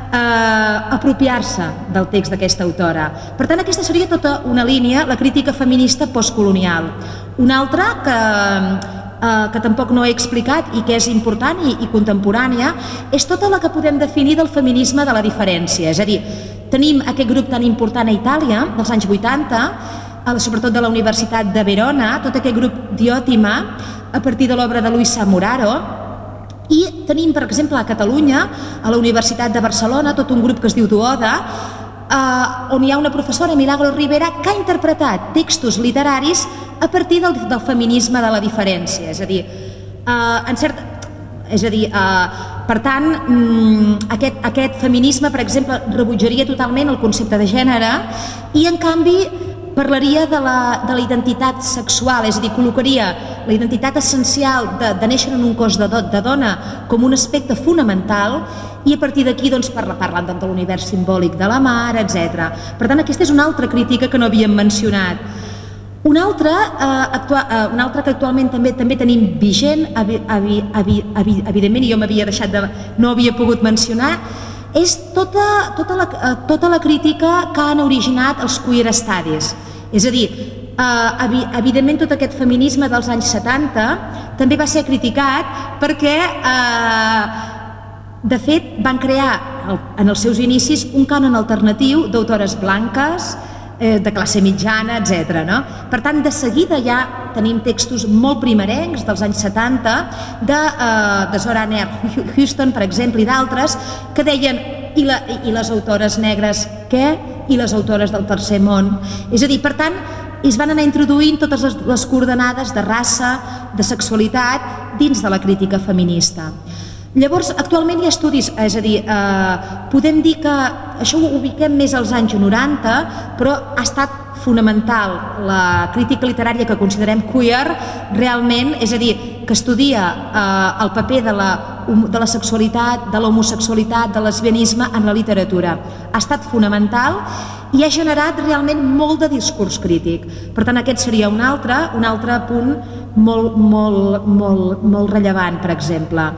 S3: eh, apropiar-se del text d'aquesta autora. Per tant, aquesta seria tota una línia, la crítica feminista postcolonial. Una altra que... Uh, que tampoc no he explicat i que és important i, i contemporània, és tota la que podem definir del feminisme de la diferència. És a dir, tenim aquest grup tan important a Itàlia, dels anys vuitanta, sobretot de la Universitat de Verona, tot aquest grup Diòtima, a partir de l'obra de Luisa Muraro, i tenim, per exemple, a Catalunya, a la Universitat de Barcelona, tot un grup que es diu Duoda, Uh, on hi ha una professora, Milagro Rivera, que ha interpretat textos literaris a partir del, del feminisme de la diferència. És a dir, uh, en cert, és a dir uh, per tant, um, aquest, aquest feminisme, per exemple, rebutjaria totalment el concepte de gènere i, en canvi, parlaria de la, de la identitat sexual, és a dir, col·locaria la identitat essencial de, de néixer en un cos de, do, de dona com un aspecte fonamental i a partir d'aquí doncs, parla, parlen de l'univers simbòlic de la mare, etcètera. Per tant, aquesta és una altra crítica que no havíem mencionat. Una altra, eh, actua, eh, una altra que actualment també també tenim vigent, evi, evi, evi, evi, evidentment, i jo m'havia deixat de... no havia pogut mencionar, és tota, tota, la, eh, tota la crítica que han originat els queer studies. És a dir, eh, evi, evidentment tot aquest feminisme dels anys setanta també va ser criticat perquè, eh, de fet, van crear en els seus inicis un cànon alternatiu d'autores blanques, de classe mitjana, etcètera. No? Per tant, de seguida ja tenim textos molt primerencs dels anys setanta de, uh, de Zora Neale Hurston, per exemple, i d'altres, que deien i, la, i les autores negres què? I les autores del tercer món. És a dir, per tant, es van anar introduint totes les, les coordenades de raça, de sexualitat, dins de la crítica feminista. Llavors, actualment hi ha estudis, és a dir, eh, podem dir que això ho ubiquem més als anys noranta, però ha estat fonamental la crítica literària que considerem queer, realment, és a dir, que estudia eh, el paper de la, de la sexualitat, de l'homosexualitat, de lesbianisme en la literatura. Ha estat fonamental i ha generat realment molt de discurs crític. Per tant, aquest seria un altre, un altre punt molt, molt, molt, molt rellevant, per exemple.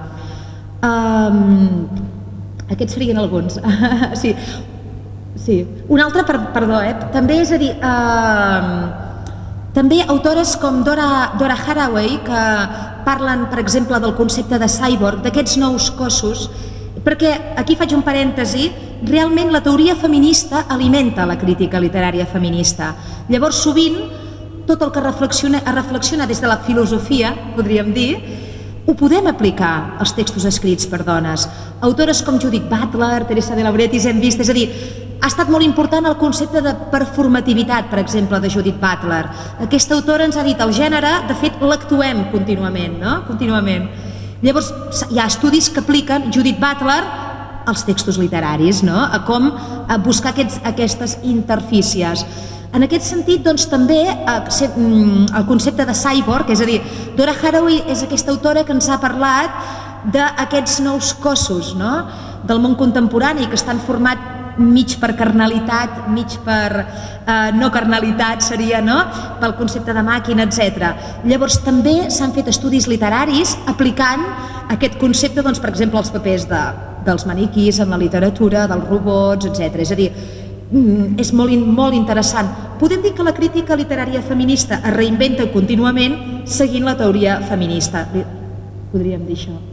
S3: Um, aquests serien alguns. sí. sí. Un altre, per, perdó, eh? també és a dir, uh, també autores com Dora, Dora Haraway, que parlen, per exemple, del concepte de cyborg, d'aquests nous cossos, perquè aquí faig un parèntesi, realment la teoria feminista alimenta la crítica literària feminista. Llavors, sovint, tot el que reflexiona, es reflexiona des de la filosofia, podríem dir, ho podem aplicar als textos escrits per dones. Autores com Judith Butler, Teresa de Lauretis, hem vist, és a dir, ha estat molt important el concepte de performativitat, per exemple, de Judith Butler. Aquesta autora ens ha dit el gènere, de fet, l'actuem contínuament, no? Contínuament. Llavors, hi ha estudis que apliquen Judith Butler als textos literaris, no? A com a buscar aquests, aquestes interfícies. En aquest sentit, doncs, també eh, el concepte de cyborg, és a dir, Dora Haraway és aquesta autora que ens ha parlat d'aquests nous cossos, no? Del món contemporani, que estan formats mig per carnalitat, mig per eh, no carnalitat, seria, no? Pel concepte de màquina, etcètera. Llavors, també s'han fet estudis literaris aplicant aquest concepte, doncs, per exemple, als papers de, dels maniquís en la literatura, dels robots, etcètera. És a dir, és molt, molt interessant. Podem dir que la crítica literària feminista es reinventa contínuament seguint la teoria feminista. Podríem dir això.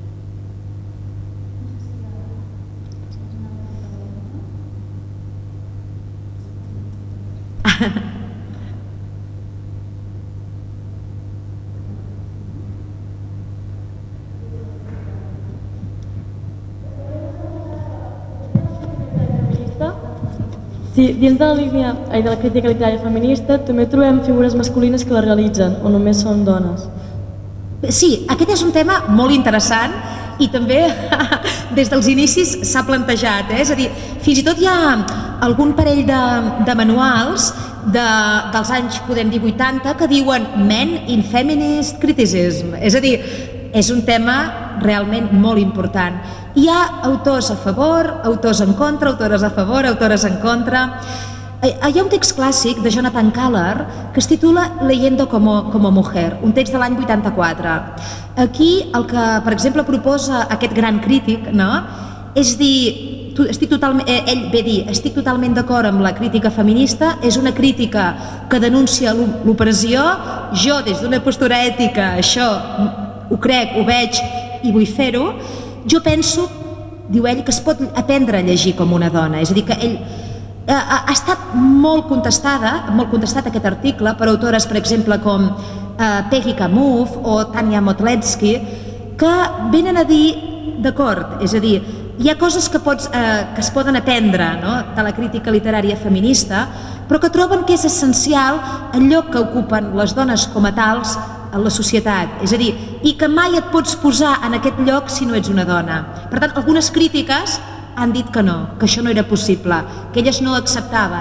S5: Sí, dins de la línia de la crítica literària feminista també trobem figures masculines que la realitzen, o només són dones?
S3: Sí, aquest és un tema molt interessant i també des dels inicis s'ha plantejat, eh? És a dir, fins i tot hi ha algun parell de, de manuals de, dels anys, podem dir, vuitanta, que diuen Men in Feminist Criticism, és a dir, és un tema realment molt important. Hi ha autors a favor, autors en contra, autores a favor, autores en contra. Hi ha un text clàssic de Jonathan Kahler que es titula Leyendo como, como mujer, un text de l'any vuitanta-quatre. Aquí el que, per exemple, proposa aquest gran crític, no? És dir, estic totalment, ell ve dir, estic totalment d'acord amb la crítica feminista, és una crítica que denuncia l'opressió, jo des d'una postura ètica això ho crec, ho veig i vull fer-ho. Jo penso, diu ell, que es pot aprendre a llegir com una dona, és a dir, que ell eh, ha estat molt contestada, molt contestat aquest article per autores, per exemple, com eh, Peggy Camus o Tanya Motletsky, que venen a dir, d'acord, és a dir, hi ha coses que, pots, eh, que es poden aprendre, no?, de la crítica literària feminista, però que troben que és essencial el lloc que ocupen les dones com a tals en la societat, és a dir, i que mai et pots posar en aquest lloc si no ets una dona. Per tant, algunes crítiques han dit que no, que això no era possible, que elles no acceptaven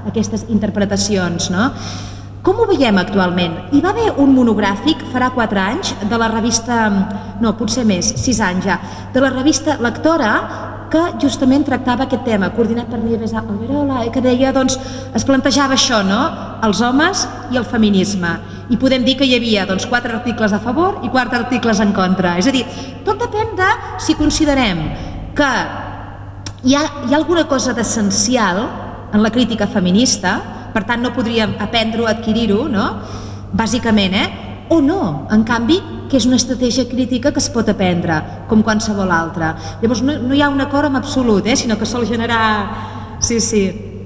S3: aquestes interpretacions, no? Com ho veiem actualment? Hi va haver un monogràfic, farà quatre anys, de la revista, no, potser més, sis anys ja, de la revista Lectora, que justament tractava aquest tema, coordinat per Nieves Alberola, que deia, doncs, es plantejava això, no?, els homes i el feminisme. I podem dir que hi havia, doncs, quatre articles a favor i quatre articles en contra. És a dir, tot depèn de si considerem que hi ha, hi ha alguna cosa d'essencial en la crítica feminista, per tant no podríem aprendre-ho, adquirir-ho, no?, bàsicament, eh?, o no, en canvi, que és una estratègia crítica que es pot aprendre, com qualsevol altra. Llavors no, no hi ha un acord en absolut, eh, sinó que sol generar... Sí, sí.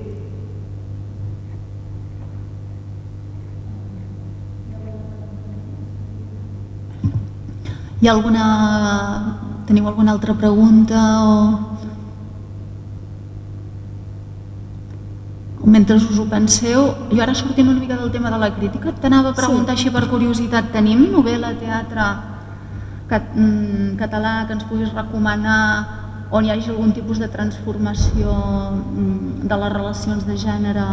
S1: Hi ha alguna... Teniu alguna altra pregunta o... Mentre us ho penseu, jo ara sortint una mica del tema de la crítica, t'anava a preguntar així per curiositat, tenim novel·la, teatre català que ens puguis recomanar on hi hagi algun tipus de transformació de les relacions de gènere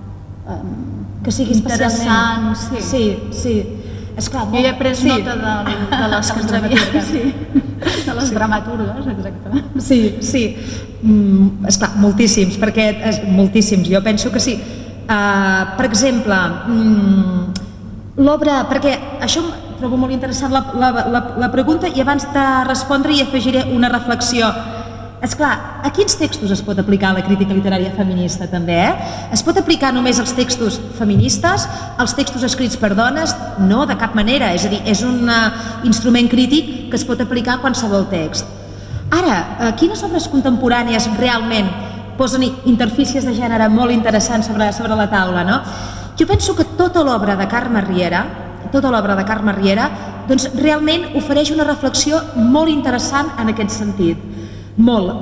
S3: que sigui
S1: interessant?
S3: Sí, sí, sí. Esclar,
S1: jo ja he pres sí. nota de, de les que ens havia... Sí. De les sí. dramaturgues, exactament.
S3: Sí, sí. Mm, esclar, moltíssims, perquè és, moltíssims, jo penso que sí. Uh, per exemple, mm, l'obra, perquè això em trobo molt interessant la, la, la, la pregunta, i abans de respondre hi afegiré una reflexió. Esclar, a quins textos es pot aplicar la crítica literària feminista també, eh? Es pot aplicar només als textos feministes, als textos escrits per dones? No, de cap manera, és a dir, és un uh, instrument crític que es pot aplicar a qualsevol text. Ara, uh, quines obres contemporànies realment posen interfícies de gènere molt interessants sobre, sobre la taula, no? Jo penso que tota l'obra de Carme Riera, tota l'obra de Carme Riera, doncs realment ofereix una reflexió molt interessant en aquest sentit. Molt.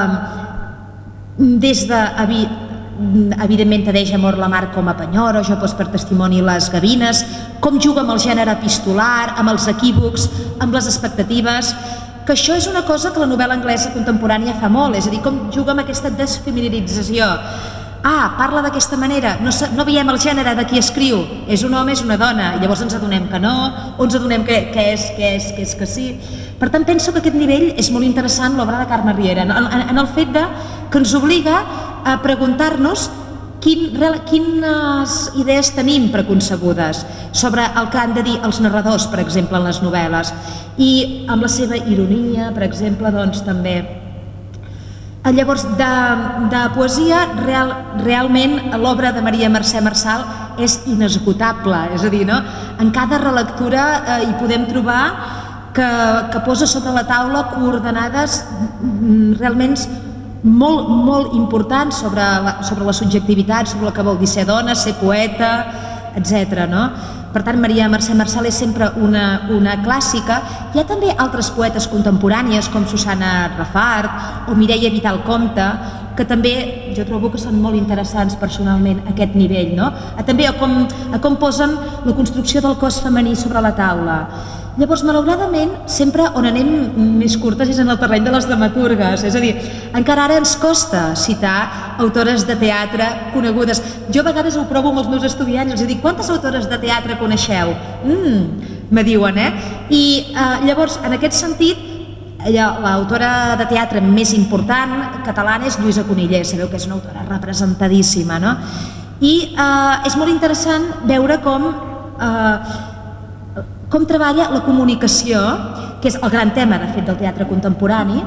S3: Uh, des de, evi, evidentment, Tadeix amor la mar com a penyora, jo pos per testimoni les gavines, com juga amb el gènere epistolar, amb els equívocs, amb les expectatives, que això és una cosa que la novel·la anglesa contemporània fa molt, és a dir, com juga amb aquesta desfeminització. Ah, parla d'aquesta manera, no, no veiem el gènere de qui escriu, és un home, és una dona, i llavors ens adonem que no, o ens adonem que, que és, que és, que és que sí. Per tant, penso que aquest nivell és molt interessant, l'obra de Carme Riera, en, en, en el fet de, que ens obliga a preguntar-nos quin, quines idees tenim preconcebudes sobre el que han de dir els narradors, per exemple, en les novel·les, i amb la seva ironia, per exemple, doncs també. Llavors, de, de poesia, real, realment l'obra de Maria Mercè Marçal és inesgotable, és a dir, no? En cada relectura eh, hi podem trobar que, que posa sobre la taula coordenades realment molt, molt importants sobre la, sobre la subjectivitat, sobre el que vol dir ser dona, ser poeta, etcètera, no? Per tant, Maria Mercè Marçal és sempre una, una clàssica. Hi ha també altres poetes contemporànies com Susana Rafart o Mireia Vital Compte, que també jo trobo que són molt interessants personalment a aquest nivell, no? A, també a com, a com posen la construcció del cos femení sobre la taula. Llavors, malauradament, sempre on anem més curtes és en el terreny de les dramaturgues, és a dir, encara ara ens costa citar autores de teatre conegudes. Jo a vegades ho provo amb els meus estudiants, és a dir, quantes autores de teatre coneixeu? Mmm, me diuen, eh? I eh, llavors, en aquest sentit, l'autora de teatre més important catalana és Lluïsa Cunillé, sabeu que és una autora representadíssima, no? I eh, és molt interessant veure com eh, com treballa la comunicació, que és el gran tema, de fet, del teatre contemporani,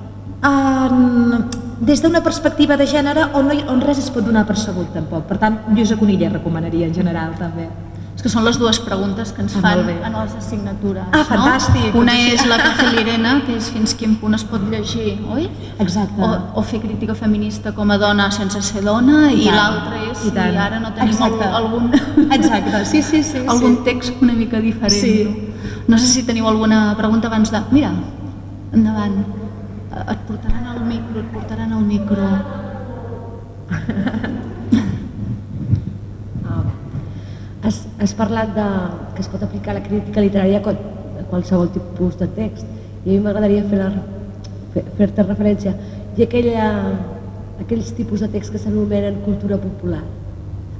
S3: en, des d'una perspectiva de gènere on, no, on res es pot donar per sabut, tampoc. Per tant, Lluïsa Cunillé recomanaria en general, també.
S1: És que són les dues preguntes que ens fan ah, en les assignatures.
S3: Ah, fantàstic!
S1: No? Una és la que ha fet l'Irene, que és fins quin punt es pot llegir, oi?
S3: Exacte.
S1: O, o fer crítica feminista com a dona sense ser dona, i, i l'altra és si ara no tenim Exacte. algun,
S3: Exacte. Sí, sí, sí,
S1: algun
S3: sí.
S1: text una mica diferent.
S3: Sí.
S1: No? No sé si teniu alguna pregunta abans de... Mira, endavant. Et portaran al micro, et portaran al micro.
S6: Has, has parlat de, que es pot aplicar la crítica literària a qualsevol tipus de text, i a mi m'agradaria fer-te fer, fer referència a aquella, aquells tipus de text que s'anomenen cultura popular.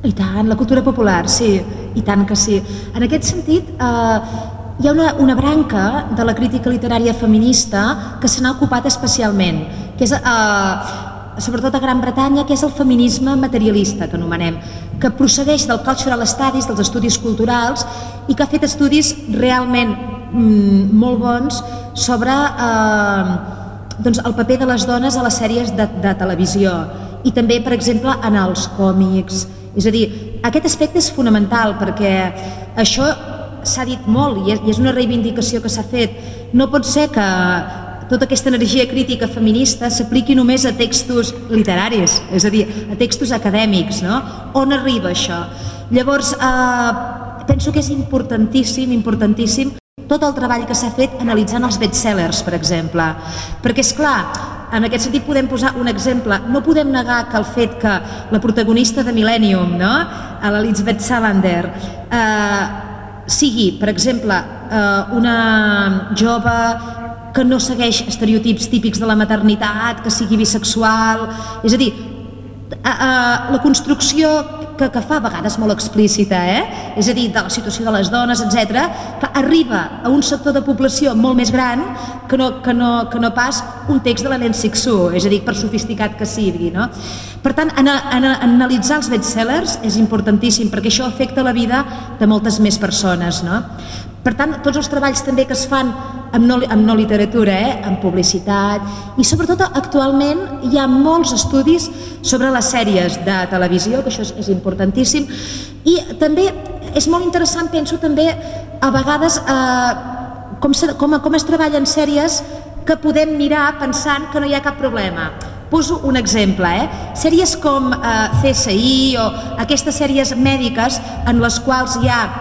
S3: I tant, la cultura popular, sí, i tant que sí. En aquest sentit, eh, hi ha una, una branca de la crítica literària feminista que se n'ha ocupat especialment, que és, eh, sobretot a Gran Bretanya, que és el feminisme materialista, que anomenem, que procedeix del Cultural Studies, dels estudis culturals, i que ha fet estudis realment mm, molt bons sobre eh, doncs el paper de les dones a les sèries de, de televisió i també, per exemple, en els còmics. És a dir, aquest aspecte és fonamental perquè això s'ha dit molt i és una reivindicació que s'ha fet. No pot ser que tota aquesta energia crítica feminista s'apliqui només a textos literaris, és a dir, a textos acadèmics, no? On arriba això? Llavors, eh, penso que és importantíssim, importantíssim tot el treball que s'ha fet analitzant els bestsellers, per exemple. Perquè, és clar, en aquest sentit podem posar un exemple. No podem negar que el fet que la protagonista de Millennium, no? l'Elizabeth Salander, eh, sigui, per exemple, eh, una jove que no segueix estereotips típics de la maternitat, que sigui bisexual, és a dir, a, a, la construcció que, que fa a vegades molt explícita, eh? és a dir, de la situació de les dones, etcètera, que arriba a un sector de població molt més gran que no, que no, que no pas un text de la Nancy Xu, és a dir, per sofisticat que sigui. No? Per tant, en, en, en analitzar els bestsellers és importantíssim perquè això afecta la vida de moltes més persones. No? Per tant, tots els treballs també que es fan amb no, amb no literatura, eh? en publicitat, i sobretot actualment hi ha molts estudis sobre les sèries de televisió, que això és, és importantíssim, i també és molt interessant, penso també, a vegades eh, com, se, com, com es treballen sèries que podem mirar pensant que no hi ha cap problema. Poso un exemple, eh? sèries com eh, C S I o aquestes sèries mèdiques en les quals hi ha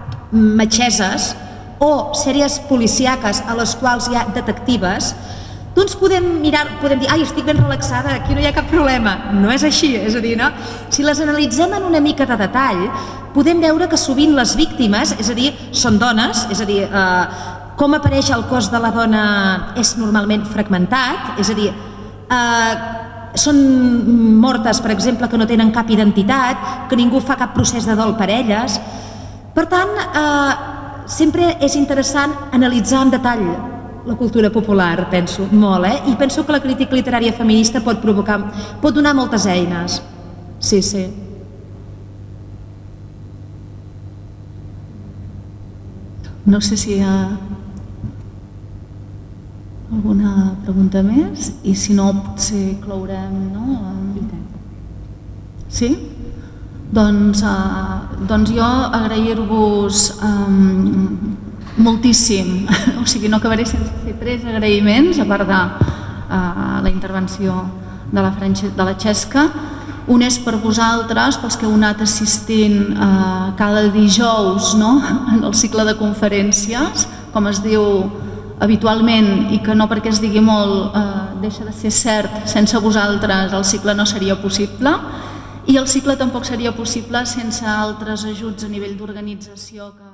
S3: metgesses o sèries policíaques a les quals hi ha detectives, doncs podem mirar, podem dir, ai, estic ben relaxada, aquí no hi ha cap problema. No és així, és a dir, no? Si les analitzem en una mica de detall, podem veure que sovint les víctimes, és a dir, són dones, és a dir, eh, com apareix el cos de la dona és normalment fragmentat, és a dir, eh, són mortes, per exemple, que no tenen cap identitat, que ningú fa cap procés de dol per elles. Per tant, eh, sempre és interessant analitzar en detall la cultura popular, penso, molt, eh? I penso que la crítica literària feminista pot provocar, pot donar moltes eines. Sí, sí.
S1: No sé si hi ha alguna pregunta més i si no potser clourem, no? Sí? Doncs, uh, doncs jo agrair-vos um, moltíssim, o sigui, no acabaré sense fer tres agraïments, a part de uh, la intervenció de la, Frances, de la Xesca. Un és per vosaltres, pels que heu anat assistint uh, cada dijous, no? en el cicle de conferències, com es diu habitualment, i que no perquè es digui molt uh, deixa de ser cert, sense vosaltres el cicle no seria possible. I el cicle tampoc seria possible sense altres ajuts a nivell d'organització que